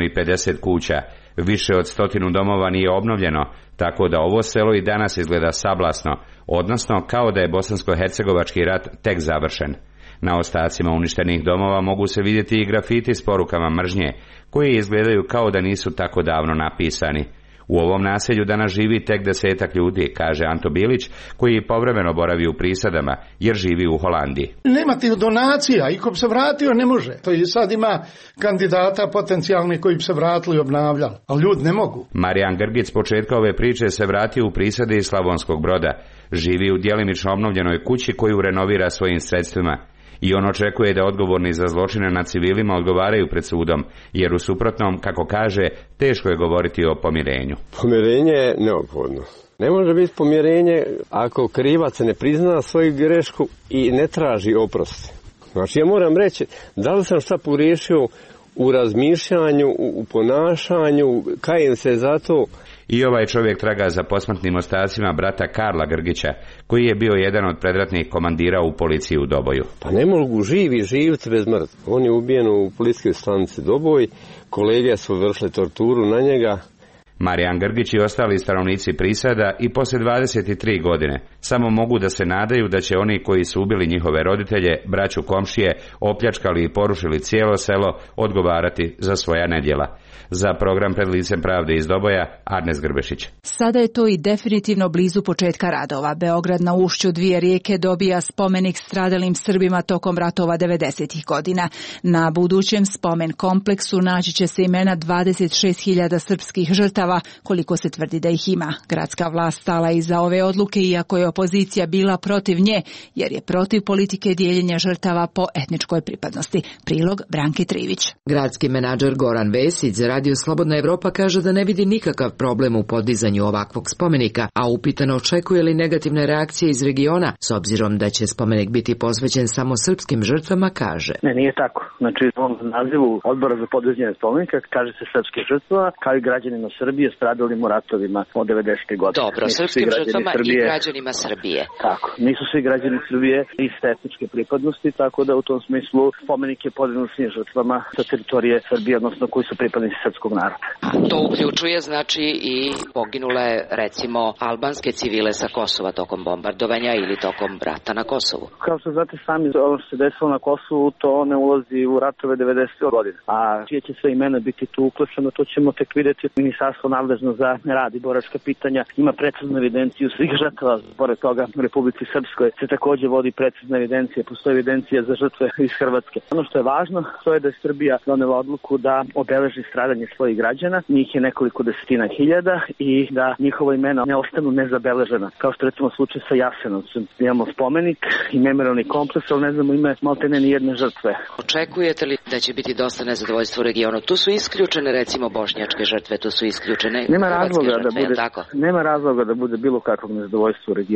[SPEAKER 14] 150 kuća. Više od 100 domova nije obnovljeno, tako da ovo selo i danas izgleda sablasno, odnosno kao da je bosansko-hercegovački rat tek završen. Na ostacima uništenih domova mogu se vidjeti i grafiti s porukama mržnje, koji izgledaju kao da nisu tako davno napisani. U ovom naselju danas živi tek 10 ljudi, kaže Anto Bilić, koji povremeno boravi u prisadama, jer živi u Holandiji.
[SPEAKER 17] Nema ti donacija i ko bi se vratio ne može. To i sad ima kandidata potencijalni koji bi se vratili i obnavljali, ali ljudi ne mogu.
[SPEAKER 14] Marijan Grgić s početka ove priče se vratio u prisade iz Slavonskog Broda. Živi u djelimično obnovljenoj kući koju renovira svojim sredstvima. I on očekuje da odgovorni za zločine nad civilima odgovaraju pred sudom, jer u suprotnom, kako kaže, teško je govoriti o pomirenju.
[SPEAKER 15] Pomirenje je neophodno. Ne može biti pomirenje ako krivac ne prizna svoju grešku i ne traži oprost. Znači ja moram reći, da li sam šta pogriješio u razmišljanju, u ponašanju, kajem se za to.
[SPEAKER 14] I ovaj čovjek traga za posmrtnim ostacima brata Karla Grgića, koji je bio jedan od predratnih komandira u policiji u Doboju.
[SPEAKER 15] Pa ne mogu živi živjeti bez mrtvi. On je ubijen u policijskoj stanici Doboj, kolege su vršile torturu na njega.
[SPEAKER 14] Marijan Grgić i ostali stanovnici prisada i poslije 23 godine samo mogu da se nadaju da će oni koji su ubili njihove roditelje, braću komšije, opljačkali i porušili cijelo selo odgovarati za svoja nedjela. Za program Pred licem pravde iz Doboja, Arnes Grbešić.
[SPEAKER 9] Sada je to i definitivno blizu početka radova. Beograd na ušću dvije rijeke dobija spomenik stradalim Srbima tokom ratova 90. godina. Na budućem spomen kompleksu naći će se imena 26.000 srpskih žrtava, koliko se tvrdi da ih ima. Gradska vlast stala iza ove odluke, iako je opozicija bila protiv nje, jer je protiv politike dijeljenja žrtava po etničkoj pripadnosti. Prilog Branke Trivić.
[SPEAKER 8] Gradski menadžer Goran Vesić za Radio Slobodna Evropa kaže da ne vidi nikakav problem u podizanju ovakvog spomenika, a upitano očekuje li negativne reakcije iz regiona, s obzirom da će spomenik biti posvećen samo srpskim žrtvama, kaže.
[SPEAKER 18] Ne, nije tako. Znači, u ovom nazivu odbora za podizanje spomenika kaže se srpske žrtva, kao i građanima Srbije stradalim u ratovima od 90. godine.
[SPEAKER 8] Dobro, srpskim žrtvama i građanima Srbije.
[SPEAKER 18] Tako, nisu svi građani Srbije iste etničke pripadnosti, tako da u tom smislu spomenik je podignut svim žrtvama sa teritorije Srbije, odnosno koji su pripadnici srpskog naroda.
[SPEAKER 8] To uključuje znači i poginule, recimo, albanske civile sa Kosova tokom bombardovanja ili tokom rata na Kosovu.
[SPEAKER 18] Kao što znate sami, ono što se desilo na Kosovu, to ne ulazi u ratove 90. godine. A čije će sve imena biti tu uključeno, to ćemo tek vidjeti. Ministarstvo nadležno za rad i boračka pitanja ima preciznu evidenciju svih žrtava. Pored toga, u Republici Srpskoj se također vodi precizna evidencija, postoji evidencija za žrtve iz Hrvatske. Ono što je važno, to je da je Srbija donela odluku da obeleži stradanje svojih građana, njih je nekoliko desetina hiljada i da njihova imena ne ostanu nezabeležena, kao što recimo slučaj sa Jasenovcem. Imamo spomenik i memorijalni kompleks, ali ne znamo ime maltene ni jedne žrtve.
[SPEAKER 8] Očekujete li da će biti dosta nezadovoljstva u regionu? Tu su isključene recimo bošnjačke žrtve, tu su isključene
[SPEAKER 18] nema razloga da bude bilo kakvog nezadovoljstva u regionu.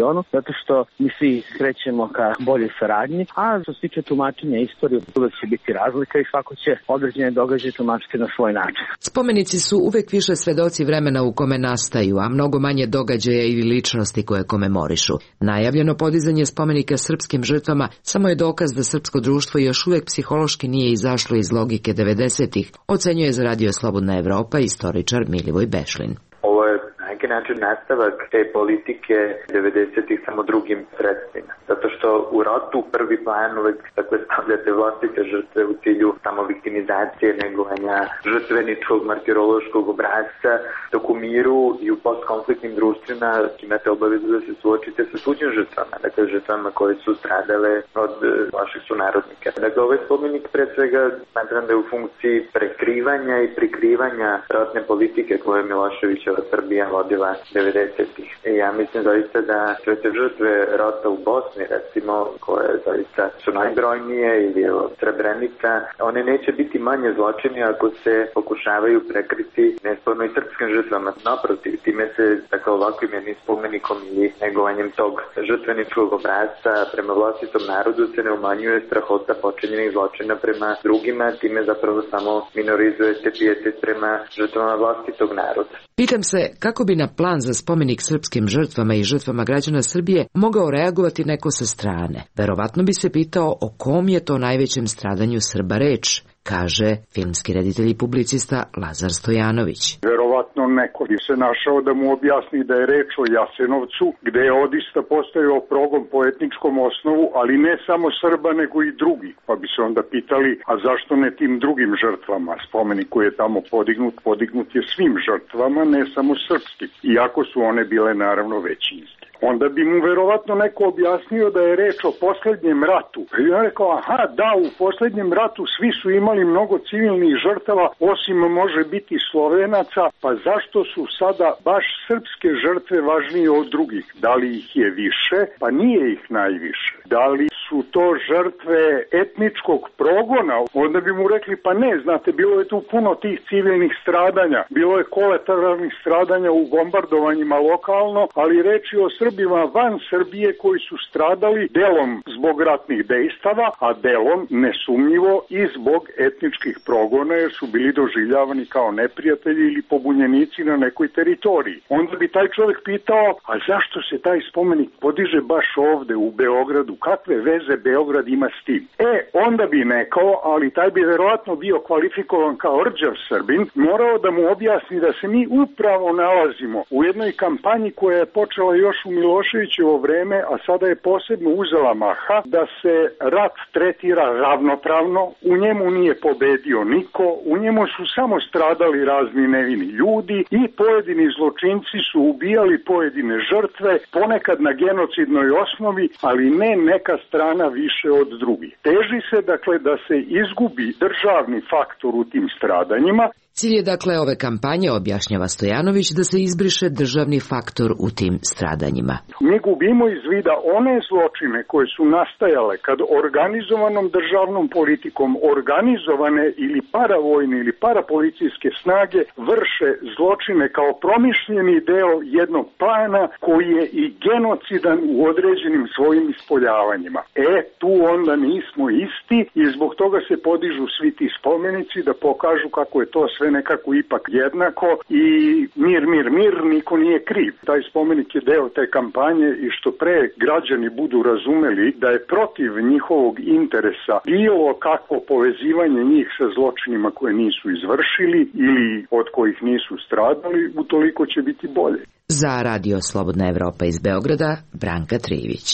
[SPEAKER 18] regionu, zato što mi svi krećemo ka boljoj saradnji, a što se tiče tumačenja istorije, uvek će biti razlika i svako će određene događaje tumačiti na svoj način.
[SPEAKER 8] Spomenici su uvek više svedoci vremena u kome nastaju, a mnogo manje događaja ili ličnosti koje komemorišu. Najavljeno podizanje spomenika srpskim žrtvama samo je dokaz da srpsko društvo još uvek psihološki nije izašlo iz logike 90-ih, ocenjuje za Radio Slobodna Evropa istoričar Milivoj Bešlin.
[SPEAKER 11] Ovo je na neki način nastavak te politike 90-ih samo drugim sredstvima. Zato što u ratu prvi plan uvek stavljate vlastite žrtve u cilju samo viktimizacije, negovanja žrtveničkog, martirološkog obrazca, dok u miru i u postkonfliktnim društvima imate obavezu da se suočite sa tuđim žrtvama, dakle žrtvama koje su stradale od vaših sunarodnika. Dakle, ovaj spomenik pre svega smatram da je u funkciji prekrivanja i prikrivanja ratne politike koje je Miloševićeva Srbija vodila 90-ih. Ja mislim zaista da sve te žrtve rata u Bosni, recimo, koje zaista su najbrojnije, ili Srebrenica, one neće biti manje zločini ako se pokušavaju prekriti nesporno i srpskim žrtvama. Naprotiv, time se ovakvim jednim spomenikom ili negovanjem tog žrtveničkog obrazca prema vlastitom narodu se ne umanjuje strahota počinjenih zločina prema drugima, time zapravo samo minorizujete pijetet prema žrtvama vlastitog naroda.
[SPEAKER 8] Pitam se kako bi na plan za spomenik srpskim žrtvama i žrtvama građana Srbije mogao reagovati neko sa strane. Verovatno bi se pitao o kom je to najvećem stradanju Srba reč, kaže filmski reditelj i publicista Lazar Stojanović.
[SPEAKER 19] Verovatno neko bi se našao da mu objasni da je reč o Jasenovcu, gde je odista postojao progon po etničkom osnovu, ali ne samo Srba nego i drugih. Pa bi se onda pitali, a zašto ne tim drugim žrtvama? Spomenik koji je tamo podignut je svim žrtvama, ne samo srpskim, iako su one bile naravno većinske. Onda bi mu verovatno neko objasnio da je reč o poslednjem ratu. I on rekao, aha, da, u poslednjem ratu svi su imali mnogo civilnih žrtava, osim može biti Slovenaca, pa zašto su sada baš srpske žrtve važnije od drugih? Da li ih je više? Pa nije ih najviše. Da li su to žrtve etničkog progona? Onda bi mu rekli, pa ne, znate, bilo je tu puno tih civilnih stradanja, bilo je kolateralnih stradanja u bombardovanjima lokalno, ali reč je o Srbima van Srbije koji su stradali delom zbog ratnih dejstava, a delom nesumnjivo i zbog etničkih progona, jer su bili doživljavani kao neprijatelji ili pobunjenici na nekoj teritoriji. Onda bi taj čovjek pitao, a zašto se taj spomenik podiže baš ovde u Beogradu? Kakve veze Beograd ima s tim? Onda bi nekao, ali taj bi verovatno bio kvalifikovan kao rđav Srbin, morao da mu objasni da se mi upravo nalazimo u jednoj kampanji koja je počela još u Miloševićevo vreme, a sada je posebno uzela maha, da se rat tretira ravnopravno, u njemu nije pobedio niko, u njemu su samo stradali razni nevini ljudi i pojedini zločinci su ubijali pojedine žrtve, ponekad na genocidnoj osnovi, ali ne neka strana više od drugih. Teži se, dakle, da se izgubi državni faktor u tim stradanjima.
[SPEAKER 8] Cilj je dakle ove kampanje, objašnjava Stojanović, da se izbriše državni faktor u tim stradanjima.
[SPEAKER 19] Mi gubimo iz vida one zločine koje su nastajale kad organizovanom državnom politikom organizovane ili paravojne ili parapolicijske snage vrše zločine kao promišljeni deo jednog plana koji je i genocidan u određenim svojim ispoljavanjima. Tu onda nismo isti i zbog toga se podižu svi ti spomenici da pokažu kako je to sve nekako ipak jednako i mir, niko nije kriv. Taj spomenik je deo te kampanje i što pre građani budu razumeli da je protiv njihovog interesa bilo kakvo povezivanje njih sa zločinima koje nisu izvršili ili od kojih nisu stradali, utoliko će biti bolje.
[SPEAKER 8] Za Radio Slobodna Evropa iz Beograda, Branka Trivić.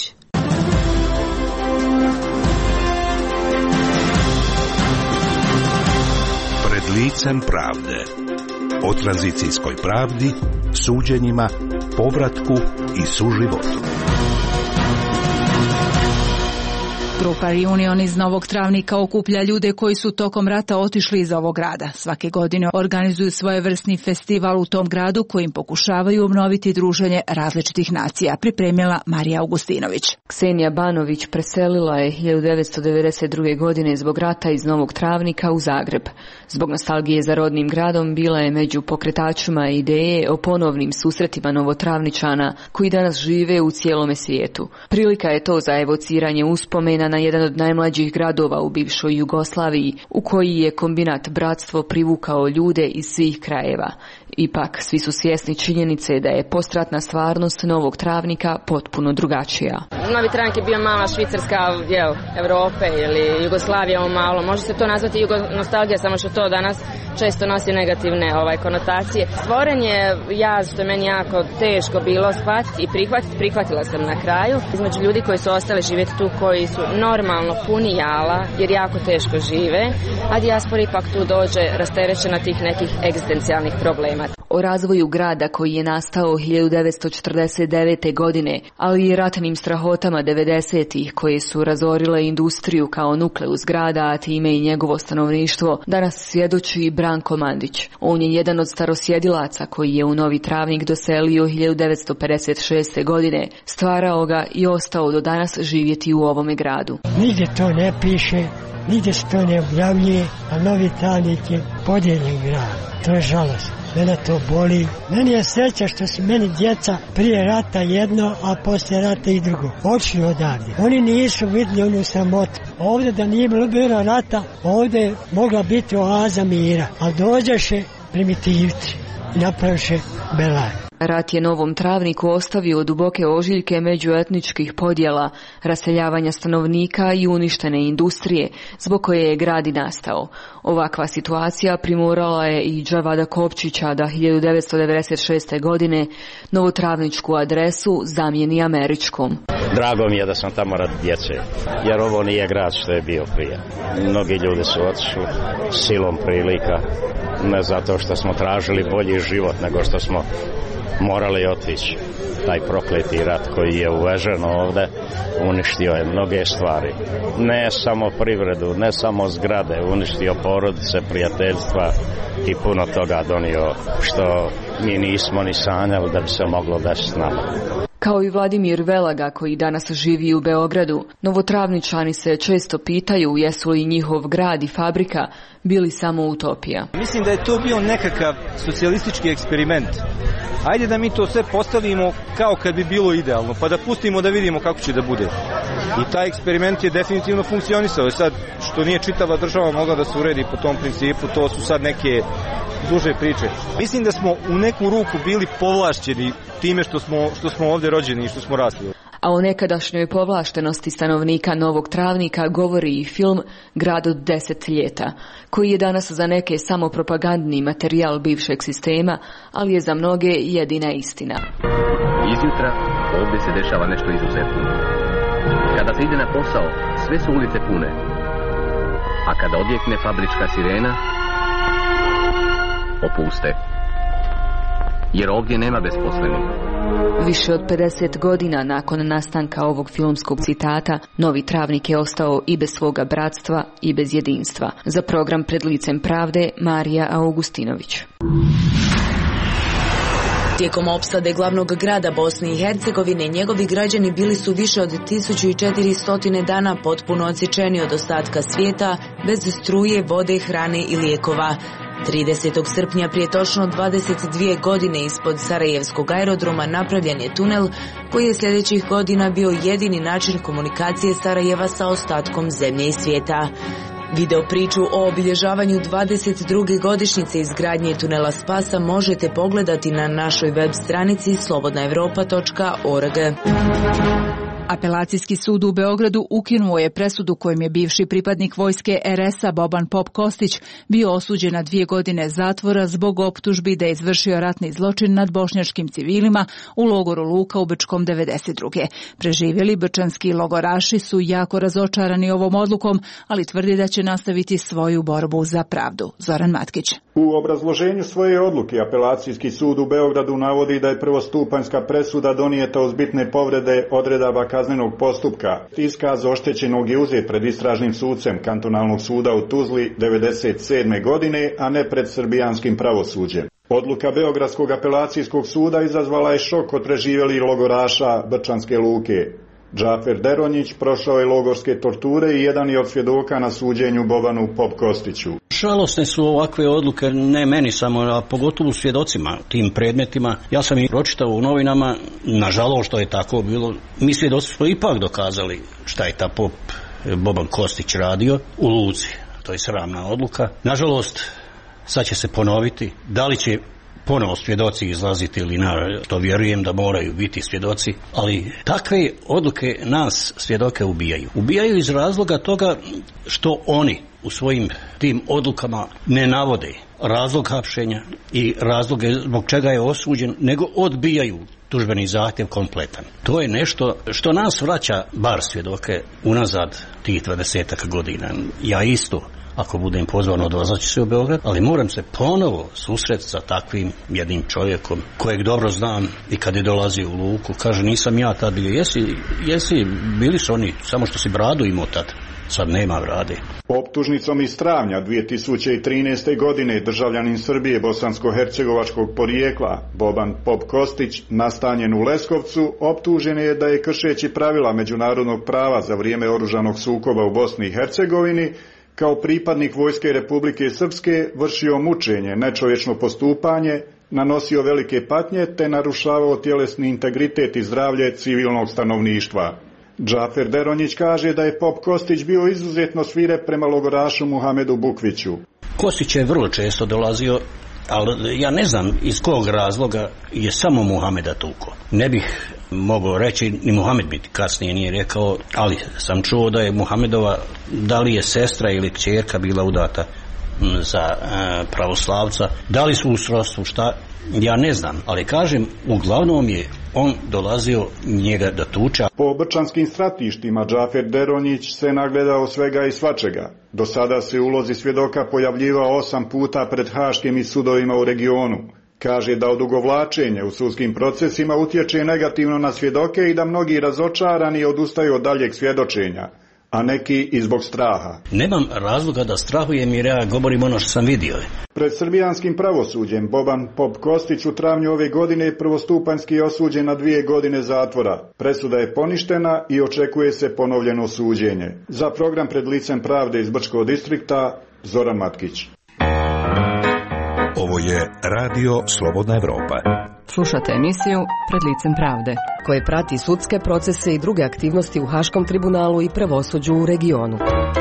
[SPEAKER 2] Licem pravde. O tranzicijskoj pravdi, suđenjima, povratku i suživotu.
[SPEAKER 9] Trupa Reunion iz Novog Travnika okuplja ljude koji su tokom rata otišli iz ovog grada. Svake godine organizuju svojevrsni festival u tom gradu kojim pokušavaju obnoviti druženje različitih nacija, pripremila Marija Augustinović.
[SPEAKER 20] Ksenija Banović preselila je 1992. godine zbog rata iz Novog Travnika u Zagreb. Zbog nostalgije za rodnim gradom bila je među pokretačima ideje o ponovnim susretima Novotravničana koji danas žive u cijelome svijetu. Prilika je to za evociranje uspomena na jedan od najmlađih gradova u bivšoj Jugoslaviji, u koji je kombinat Bratstvo privukao ljude iz svih krajeva. Ipak, svi su svjesni činjenice da je postratna stvarnost Novog Travnika potpuno drugačija.
[SPEAKER 12] Novi Travnik je bio mala Švicarska dijel Europe ili Jugoslavija malo. Može se to nazvati nostalgija, samo što to danas često nosi negativne konotacije. Stvoren je jaz, što je meni jako teško bilo shvatiti i prihvatila sam na kraju, između ljudi koji su ostali živjeti tu, koji su normalno puni jala jer jako teško žive, a dijaspora ipak tu dođe rasterećena tih nekih egzistencijalnih problema.
[SPEAKER 20] O razvoju grada koji je nastao 1949. godine, ali i ratnim strahotama 90-ih koje su razorile industriju kao nukleus grada, a time i njegovo stanovništvo, danas svjedoči Branko Mandić. On je jedan od starosjedilaca koji je u Novi Travnik doselio 1956. godine, stvarao ga i ostao do danas živjeti u ovome gradu.
[SPEAKER 21] Nigdje to ne piše, nigdje se to ne objavljuje, a Novi Travnik je podijeljen grad. To je žalost. Mene to boli. Meni je sreća što su meni djeca prije rata jedno, a poslije rata i drugo. Odšli odavdje. Oni nisu vidjeli onu sramotu. Ovdje da nije bilo rata, ovdje je mogla biti oaza mira. A dođeše primitivci i napraviše belaj.
[SPEAKER 20] Rat je Novom Travniku ostavio duboke ožiljke međuetničkih podjela, raseljavanja stanovnika i uništene industrije, zbog koje je grad i nastao. Ovakva situacija primorala je i Džavada Kopčića da 1996. godine novotravničku adresu zamijeni američkom.
[SPEAKER 22] Drago mi je da sam tamo radi djece, jer ovo nije grad što je bio prije. Mnogi ljudi su otišli silom prilika, ne zato što smo tražili bolji život, nego što smo morali otići. Taj prokleti rat koji je uvežen ovdje uništio je mnoge stvari. Ne samo privredu, ne samo zgrade, uništio porodice, prijateljstva i puno toga donio što mi nismo ni sanjali da bi se moglo desiti nama.
[SPEAKER 20] Kao i Vladimir Velaga koji danas živi u Beogradu, Novotravničani se često pitaju jesu li njihov grad i fabrika bili samo utopija.
[SPEAKER 23] Mislim da je to bio nekakav socijalistički eksperiment. Ajde da mi to sve postavimo kao kad bi bilo idealno, pa da pustimo da vidimo kako će da bude. I taj eksperiment je definitivno funkcionisao. Sad, što nije čitava država mogla da se uredi po tom principu, to su sad neke duže priče. Mislim da smo u neku ruku bili povlašćeni time što smo ovdje rođeni i što smo rasli.
[SPEAKER 20] A o nekadašnjoj povlaštenosti stanovnika Novog Travnika govori i film Grad od 10 ljeta, koji je danas za neke samo propagandni materijal bivšeg sistema, ali je za mnoge jedina istina.
[SPEAKER 24] Izjutra ovdje se dešava nešto izuzetno. Kada se ide na posao, sve su ulice pune. A kada odjekne fabrička sirena, opuste. Jer ovdje nema besposlenih.
[SPEAKER 20] Više od 50 godina nakon nastanka ovog filmskog citata, Novi Travnik je ostao i bez svoga bratstva i bez jedinstva. Za program Pred licem pravde, Marija Augustinović.
[SPEAKER 25] Tijekom opsade glavnog grada Bosne i Hercegovine, njegovi građani bili su više od 1400 dana potpuno odsječeni od ostatka svijeta, bez struje, vode, hrane i lijekova. 30. srpnja prije točno 22 godine ispod Sarajevskog aerodroma napravljen je tunel koji je sljedećih godina bio jedini način komunikacije Sarajeva sa ostatkom zemlje i svijeta. Video priču o obilježavanju 22. godišnjice izgradnje tunela Spasa možete pogledati na našoj web stranici slobodnaevropa.org.
[SPEAKER 9] Apelacijski sud u Beogradu ukinuo je presudu kojim je bivši pripadnik vojske RS-a Boban Pop Kostić bio osuđen na 2 godine zatvora zbog optužbi da je izvršio ratni zločin nad bošnjačkim civilima u logoru Luka u Brčkom 92. Preživjeli brčanski logoraši su jako razočarani ovom odlukom, ali tvrdi da će nastaviti svoju borbu za pravdu. Zoran Matkić.
[SPEAKER 26] U
[SPEAKER 1] U obrazloženju svoje odluke Apelacijski sud u Beogradu navodi da je prvostupanjska presuda donijeta uz bitne povrede odredaba kaznenog postupka. Iskaz oštećenog je uzet pred istražnim sucem kantonalnog suda u Tuzli 1997. godine, a ne pred srbijanskim pravosuđem. Odluka Beogradskog apelacijskog suda izazvala je šok kod preživjelih logoraša Brčanske luke. Džafer Deronjić prošao je logorske torture i jedan je od svjedoka na suđenju Bobanu Pop Kostiću.
[SPEAKER 13] Žalosne su ovakve odluke, ne meni samo, a pogotovo svjedocima tim predmetima. Ja sam ih pročitao u novinama, nažalost što je tako bilo. Mi svjedoci smo ipak dokazali šta je ta Pop Boban Kostić radio u luci. To je sramna odluka. Nažalost, sad će se ponoviti. Da li će ponovo svjedoci izlaziti ili ne, to vjerujem da moraju biti svjedoci, ali takve odluke nas svjedoke ubijaju. Ubijaju iz razloga toga što oni u svojim tim odlukama ne navode razlog hapšenja i razloge zbog čega je osuđen, nego odbijaju tužbeni zahtjev kompletan. To je nešto što nas vraća, bar svjedoke, unazad tih 20 godina. Ja isto, ako budem pozvan, odvozat ću se u Beograd, ali moram se ponovo susreti sa takvim jednim čovjekom kojeg dobro znam i kad je dolazio u luku, kaže nisam ja tad bio, jesi, bili su oni, samo što si bradu imao tad. Sad nema brade.
[SPEAKER 1] Optužnicom iz travnja 2013. godine državljanin Srbije bosansko-hercegovačkog porijekla Boban Pop Kostić, nastanjen u Leskovcu, optužen je da je kršeći pravila međunarodnog prava za vrijeme oružanog sukoba u Bosni i Hercegovini kao pripadnik Vojske Republike Srpske vršio mučenje, nečovječno postupanje, nanosio velike patnje te narušavao tjelesni integritet i zdravlje civilnog stanovništva. Džafer Deronjić kaže da je Pop Kostić bio izuzetno svirep prema logorašu Muhamedu Bukviću.
[SPEAKER 13] Kostić je vrlo često dolazio, ali ja ne znam iz kog razloga je samo Muhameda tuko. Ne bih mogao reći, ni Muhamed mi kasnije nije rekao, ali sam čuo da je Muhamedova, da li je sestra ili kćerka bila udata za pravoslavca, da li su u srodstvu, šta, ja ne znam, ali kažem, uglavnom je on dolazio njega da tuča.
[SPEAKER 1] Po brčanskim stratištima Džafer Deronjić se nagledao svega i svačega. Do sada se u ulozi svjedoka pojavljivao 8 puta pred haškim i sudovima u regionu. Kaže da odugovlačenje u sudskim procesima utječe negativno na svjedoke i da mnogi razočarani odustaju od daljeg svjedočenja, a neki i zbog straha.
[SPEAKER 13] Nemam razloga da strahujem jer ja govorim ono što sam vidio.
[SPEAKER 1] Pred srbijanskim pravosuđem Boban Pop Kostić u travnju ove godine prvostupanjski je osuđen na 2 godine zatvora. Presuda je poništena i očekuje se ponovljeno suđenje. Za program Pred licem pravde iz Brčkog distrikta, Zoran Matkić.
[SPEAKER 2] Ovo je Radio Slobodna Evropa.
[SPEAKER 3] Slušate emisiju Pred licem pravde, koje prati sudske procese i druge aktivnosti u Haškom tribunalu i pravosuđu u regionu.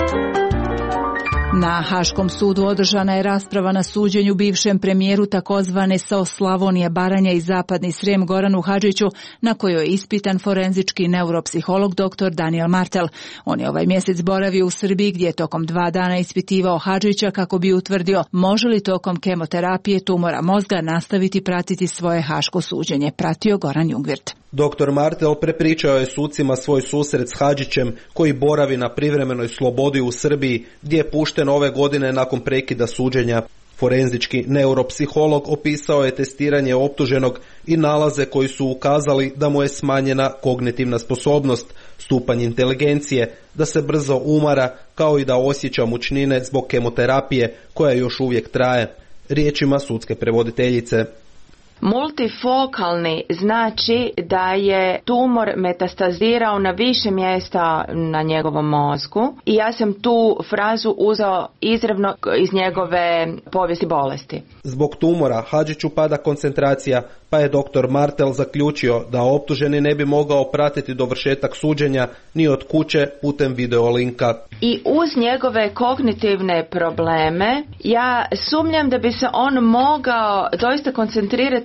[SPEAKER 9] Na Haškom sudu održana je rasprava na suđenju bivšem premijeru takozvane SO Slavonije, Baranja i Zapadni Srem Goranu Hadžiću, na kojoj je ispitan forenzički neuropsiholog dr. Daniel Martel. On je ovaj mjesec boravio u Srbiji gdje je tokom 2 dana ispitivao Hadžića kako bi utvrdio može li tokom kemoterapije tumora mozga nastaviti pratiti svoje haško suđenje. Pratio Goran Jungvirt.
[SPEAKER 4] Dr. Martel prepričao je sucima svoj susret s Hadžićem koji boravi na privremenoj slobodi u Srbiji gdje je pušten ove godine nakon prekida suđenja. Forenzički neuropsiholog opisao je testiranje optuženog i nalaze koji su ukazali da mu je smanjena kognitivna sposobnost, stupanj inteligencije, da se brzo umara kao i da osjeća mučnine zbog kemoterapije koja još uvijek traje. Riječima sudske prevoditeljice.
[SPEAKER 5] Multifokalni znači da je tumor metastazirao na više mjesta na njegovom mozgu i ja sam tu frazu uzeo izravno iz njegove povijesti bolesti.
[SPEAKER 4] Zbog tumora Hadžiću pada koncentracija, pa je dr. Martel zaključio da optuženi ne bi mogao pratiti dovršetak suđenja ni od kuće putem videolinka.
[SPEAKER 5] I uz njegove kognitivne probleme ja sumnjam da bi se on mogao doista koncentrirati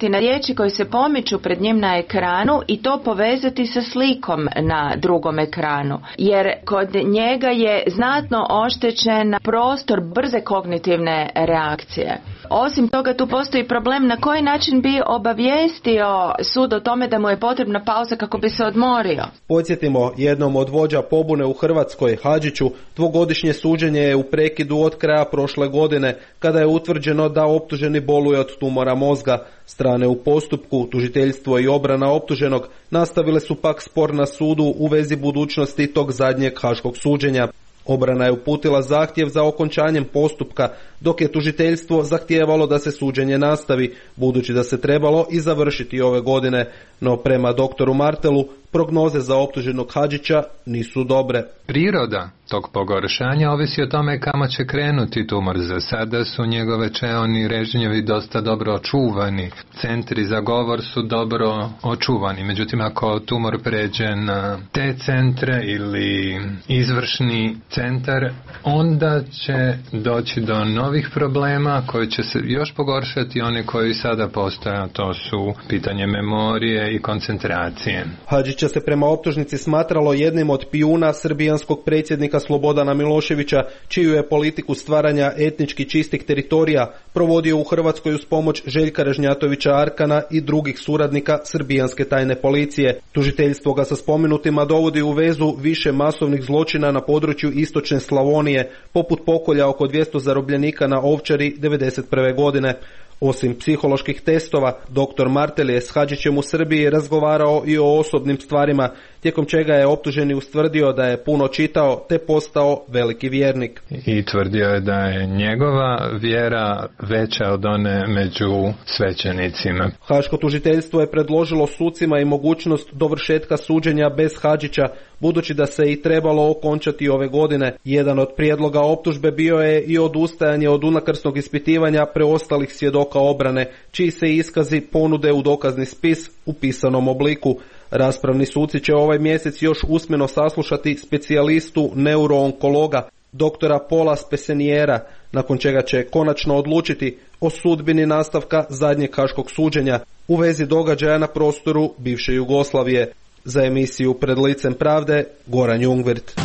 [SPEAKER 5] gledati na riječi koje se pomiču pred njim na ekranu i to povezati sa slikom na drugom ekranu. Jer kod njega je znatno oštećen prostor brze kognitivne reakcije. Osim toga, tu postoji problem na koji način bi obavijestio sud o tome da mu je potrebna pauza kako bi se odmorio.
[SPEAKER 4] Podsjetimo, jednom od vođa pobune u Hrvatskoj, Hadžiću, dvogodišnje suđenje je u prekidu od kraja prošle godine, kada je utvrđeno da optuženi boluje od tumora mozga. Strane u postupku, tužiteljstvo i obrana optuženog, nastavile su pak spor na sudu u vezi budućnosti tog zadnjeg haškog suđenja. Obrana je uputila zahtjev za okončanjem postupka, dok je tužiteljstvo zahtijevalo da se suđenje nastavi, budući da se trebalo i završiti ove godine. No prema doktoru Martelu, prognoze za optuženog Hadžića nisu dobre.
[SPEAKER 6] Priroda tog pogoršanja ovisi o tome kamo će krenuti tumor. Za sada su njegove čeoni režnjevi dosta dobro očuvani. Centri za govor su dobro očuvani. Međutim, ako tumor pređe na te centre ili izvršni centar, onda će doći do novih problema koji će se još pogoršati, one koji sada postoje, a to su pitanje memorije i koncentracije.
[SPEAKER 4] Hadžića se prema optužnici smatralo jednim od pijuna srbijanskog predsjednika Slobodana Miloševića, čiju je politiku stvaranja etnički čistih teritorija provodio u Hrvatskoj uz pomoć Željka Ražnjatovića Arkana i drugih suradnika srbijanske tajne policije. Tužiteljstvo ga sa spomenutima dovodi u vezu više masovnih zločina na području istočne Slavonije, poput pokolja oko 200 zarobljenika na Ovčari 1991. godine. Osim psiholoških testova, dr. Martel je s Hadžićem u Srbiji razgovarao i o osobnim stvarima, tijekom čega je optuženi ustvrdio da je puno čitao te postao veliki vjernik.
[SPEAKER 6] I tvrdio je da je njegova vjera veća od one među svećenicima.
[SPEAKER 4] Haško tužiteljstvo je predložilo sucima i mogućnost dovršetka suđenja bez Hadžića, budući da se i trebalo okončati ove godine. Jedan od prijedloga optužbe bio je i odustajanje od unakrsnog ispitivanja preostalih svjedoka obrane, čiji se iskazi ponude u dokazni spis u pisanom obliku. Raspravni suci će ovaj mjesec još usmeno saslušati specijalistu neuroonkologa, doktora Paula Speseniera, nakon čega će konačno odlučiti o sudbini nastavka zadnjeg haškog suđenja u vezi događaja na prostoru bivše Jugoslavije. Za emisiju Pred licem pravde, Goran Jungwirth.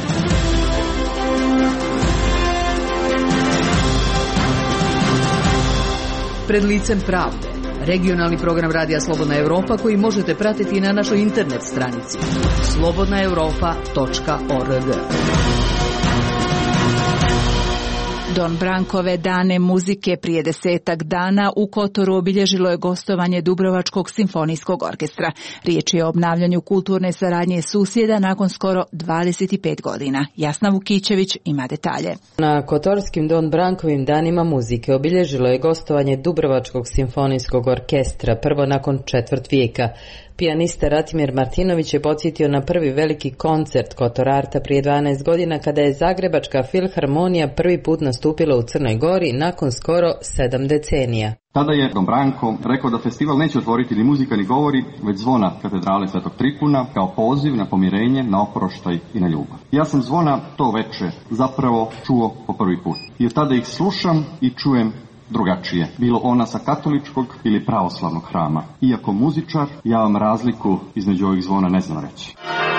[SPEAKER 7] Pred licem pravde, regionalni program Radija Slobodna Europa koji možete pratiti na našoj internet stranici slobodnaeuropa.org.
[SPEAKER 9] Don Brankove dane muzike prije 10 dana u Kotoru obilježilo je gostovanje Dubrovačkog simfonijskog orkestra. Riječ je o obnavljanju kulturne saradnje susjeda nakon skoro 25 godina. Jasna Vukićević ima detalje.
[SPEAKER 10] Na Kotorskim Don Brankovim danima muzike obilježilo je gostovanje Dubrovačkog simfonijskog orkestra, prvo nakon četvrt vijeka. Pijanista Ratimir Martinović je podsjetio na prvi veliki koncert Kotorarta prije 12 godina kada je Zagrebačka filharmonija prvi put nastupila u Crnoj Gori nakon skoro 7 decenija.
[SPEAKER 16] Tada je Don Branko rekao da festival neće otvoriti ni muzika ni govori, već zvona katedrale Svetog Tripuna kao poziv na pomirenje, na oproštaj i na ljubav. Ja sam zvona to veče zapravo čuo po prvi put. I od tada ih slušam i čujem drugačije, bilo ona sa katoličkog ili pravoslavnog hrama. Iako muzičar, ja vam razliku između ovih zvona ne znam reći.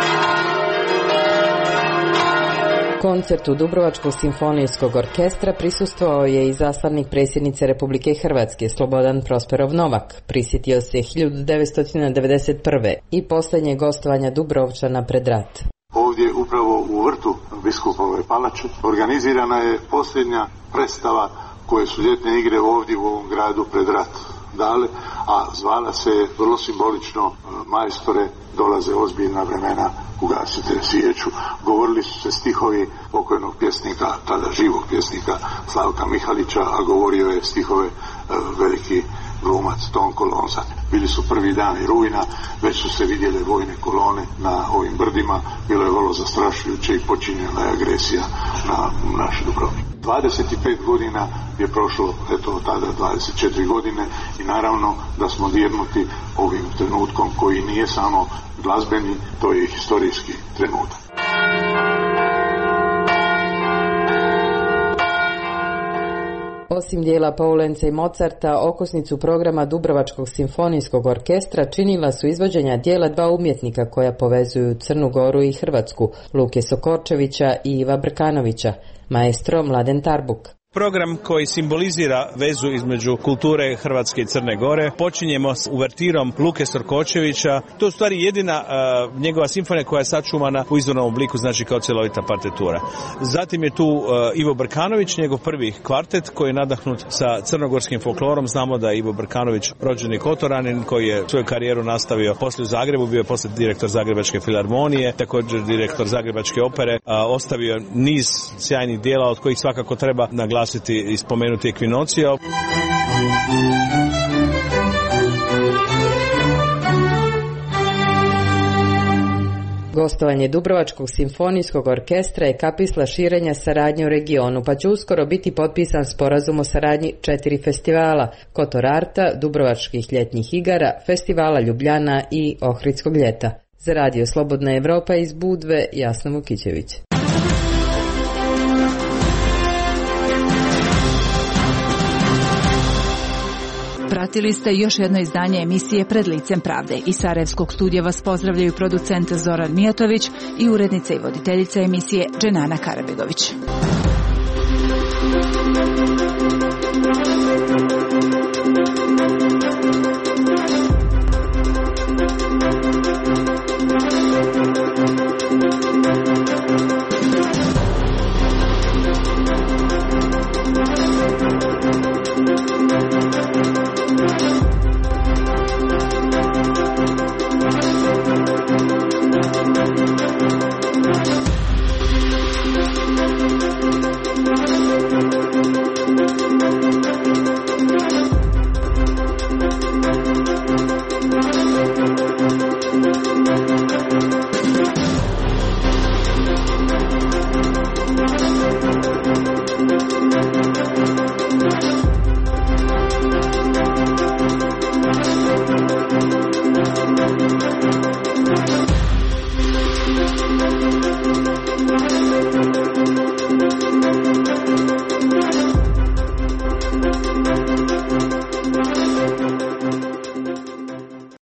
[SPEAKER 10] Koncertu Dubrovačkog simfonijskog orkestra prisustvovao je i zaslanik predsjednice Republike Hrvatske Slobodan Prosperov Novak. Prisjetio se 1991. i posljednje gostovanja Dubrovčana pred rat.
[SPEAKER 17] Ovdje upravo u vrtu Biskupove palače organizirana je posljednja predstava koje su ljetne igre ovdje u ovom gradu pred rat dale, a zvala se vrlo simbolično Majstore, dolaze ozbiljna vremena, ugasite svijeću. Govorili su se stihovi pokojnog pjesnika, tada živog pjesnika Slavka Mihalića, a govorio je stihove veliki glumac Tonko Lonzan. Bili su prvi dani rujna, već su se vidjele vojne kolone na ovim brdima, bilo je vrlo zastrašujuće i počinjena je agresija na naš Dubrovnik. 25 godina je prošlo, eto tada 24 godine i naravno da smo dirnuti ovim trenutkom koji nije samo glazbeni, to je historijski trenutak.
[SPEAKER 10] Osim dijela Poulenca i Mozarta, okosnicu programa Dubrovačkog simfonijskog orkestra činila su izvođenja dijela dva umjetnika koja povezuju Crnu Goru i Hrvatsku, Luke Sokorčevića i Iva Brkanovića, maestro Mladen Tarbuk.
[SPEAKER 11] Program koji simbolizira vezu između kulture Hrvatske i Crne Gore. Počinjemo s uvertirom Luke Sorkočevića. To je u stvari jedina njegova simfonija koja je sačuvana u izvornom obliku, znači kao cjelovita partitura. Zatim je tu Ivo Brkanović, njegov prvi kvartet koji je nadahnut sa crnogorskim folklorom. Znamo da je Ivo Brkanović rođeni Kotoranin koji je svoju karijeru nastavio poslije u Zagrebu, bio je poslije direktor Zagrebačke filharmonije, također direktor Zagrebačke opere, ostavio niz sjajnih dijela od kojih svakako treba naglasiti i spomenuti Ekvinocija.
[SPEAKER 10] Gostovanje Dubrovačkog simfonijskog orkestra je kapisla širenja saradnje u regionu, pa će uskoro biti potpisan sporazum o saradnji 4 festivala: Kotor Arta, Dubrovačkih ljetnih igara, Festivala Ljubljana i Ohridskog ljeta. Za Radio Slobodna Evropa iz Budve, Jasna Vukićević.
[SPEAKER 9] Pratili ste još jedno izdanje emisije Pred licem pravde. Iz Sarajevskog studija vas pozdravljaju producent Zoran Mijatović i urednica i voditeljica emisije Dženana Karabegović.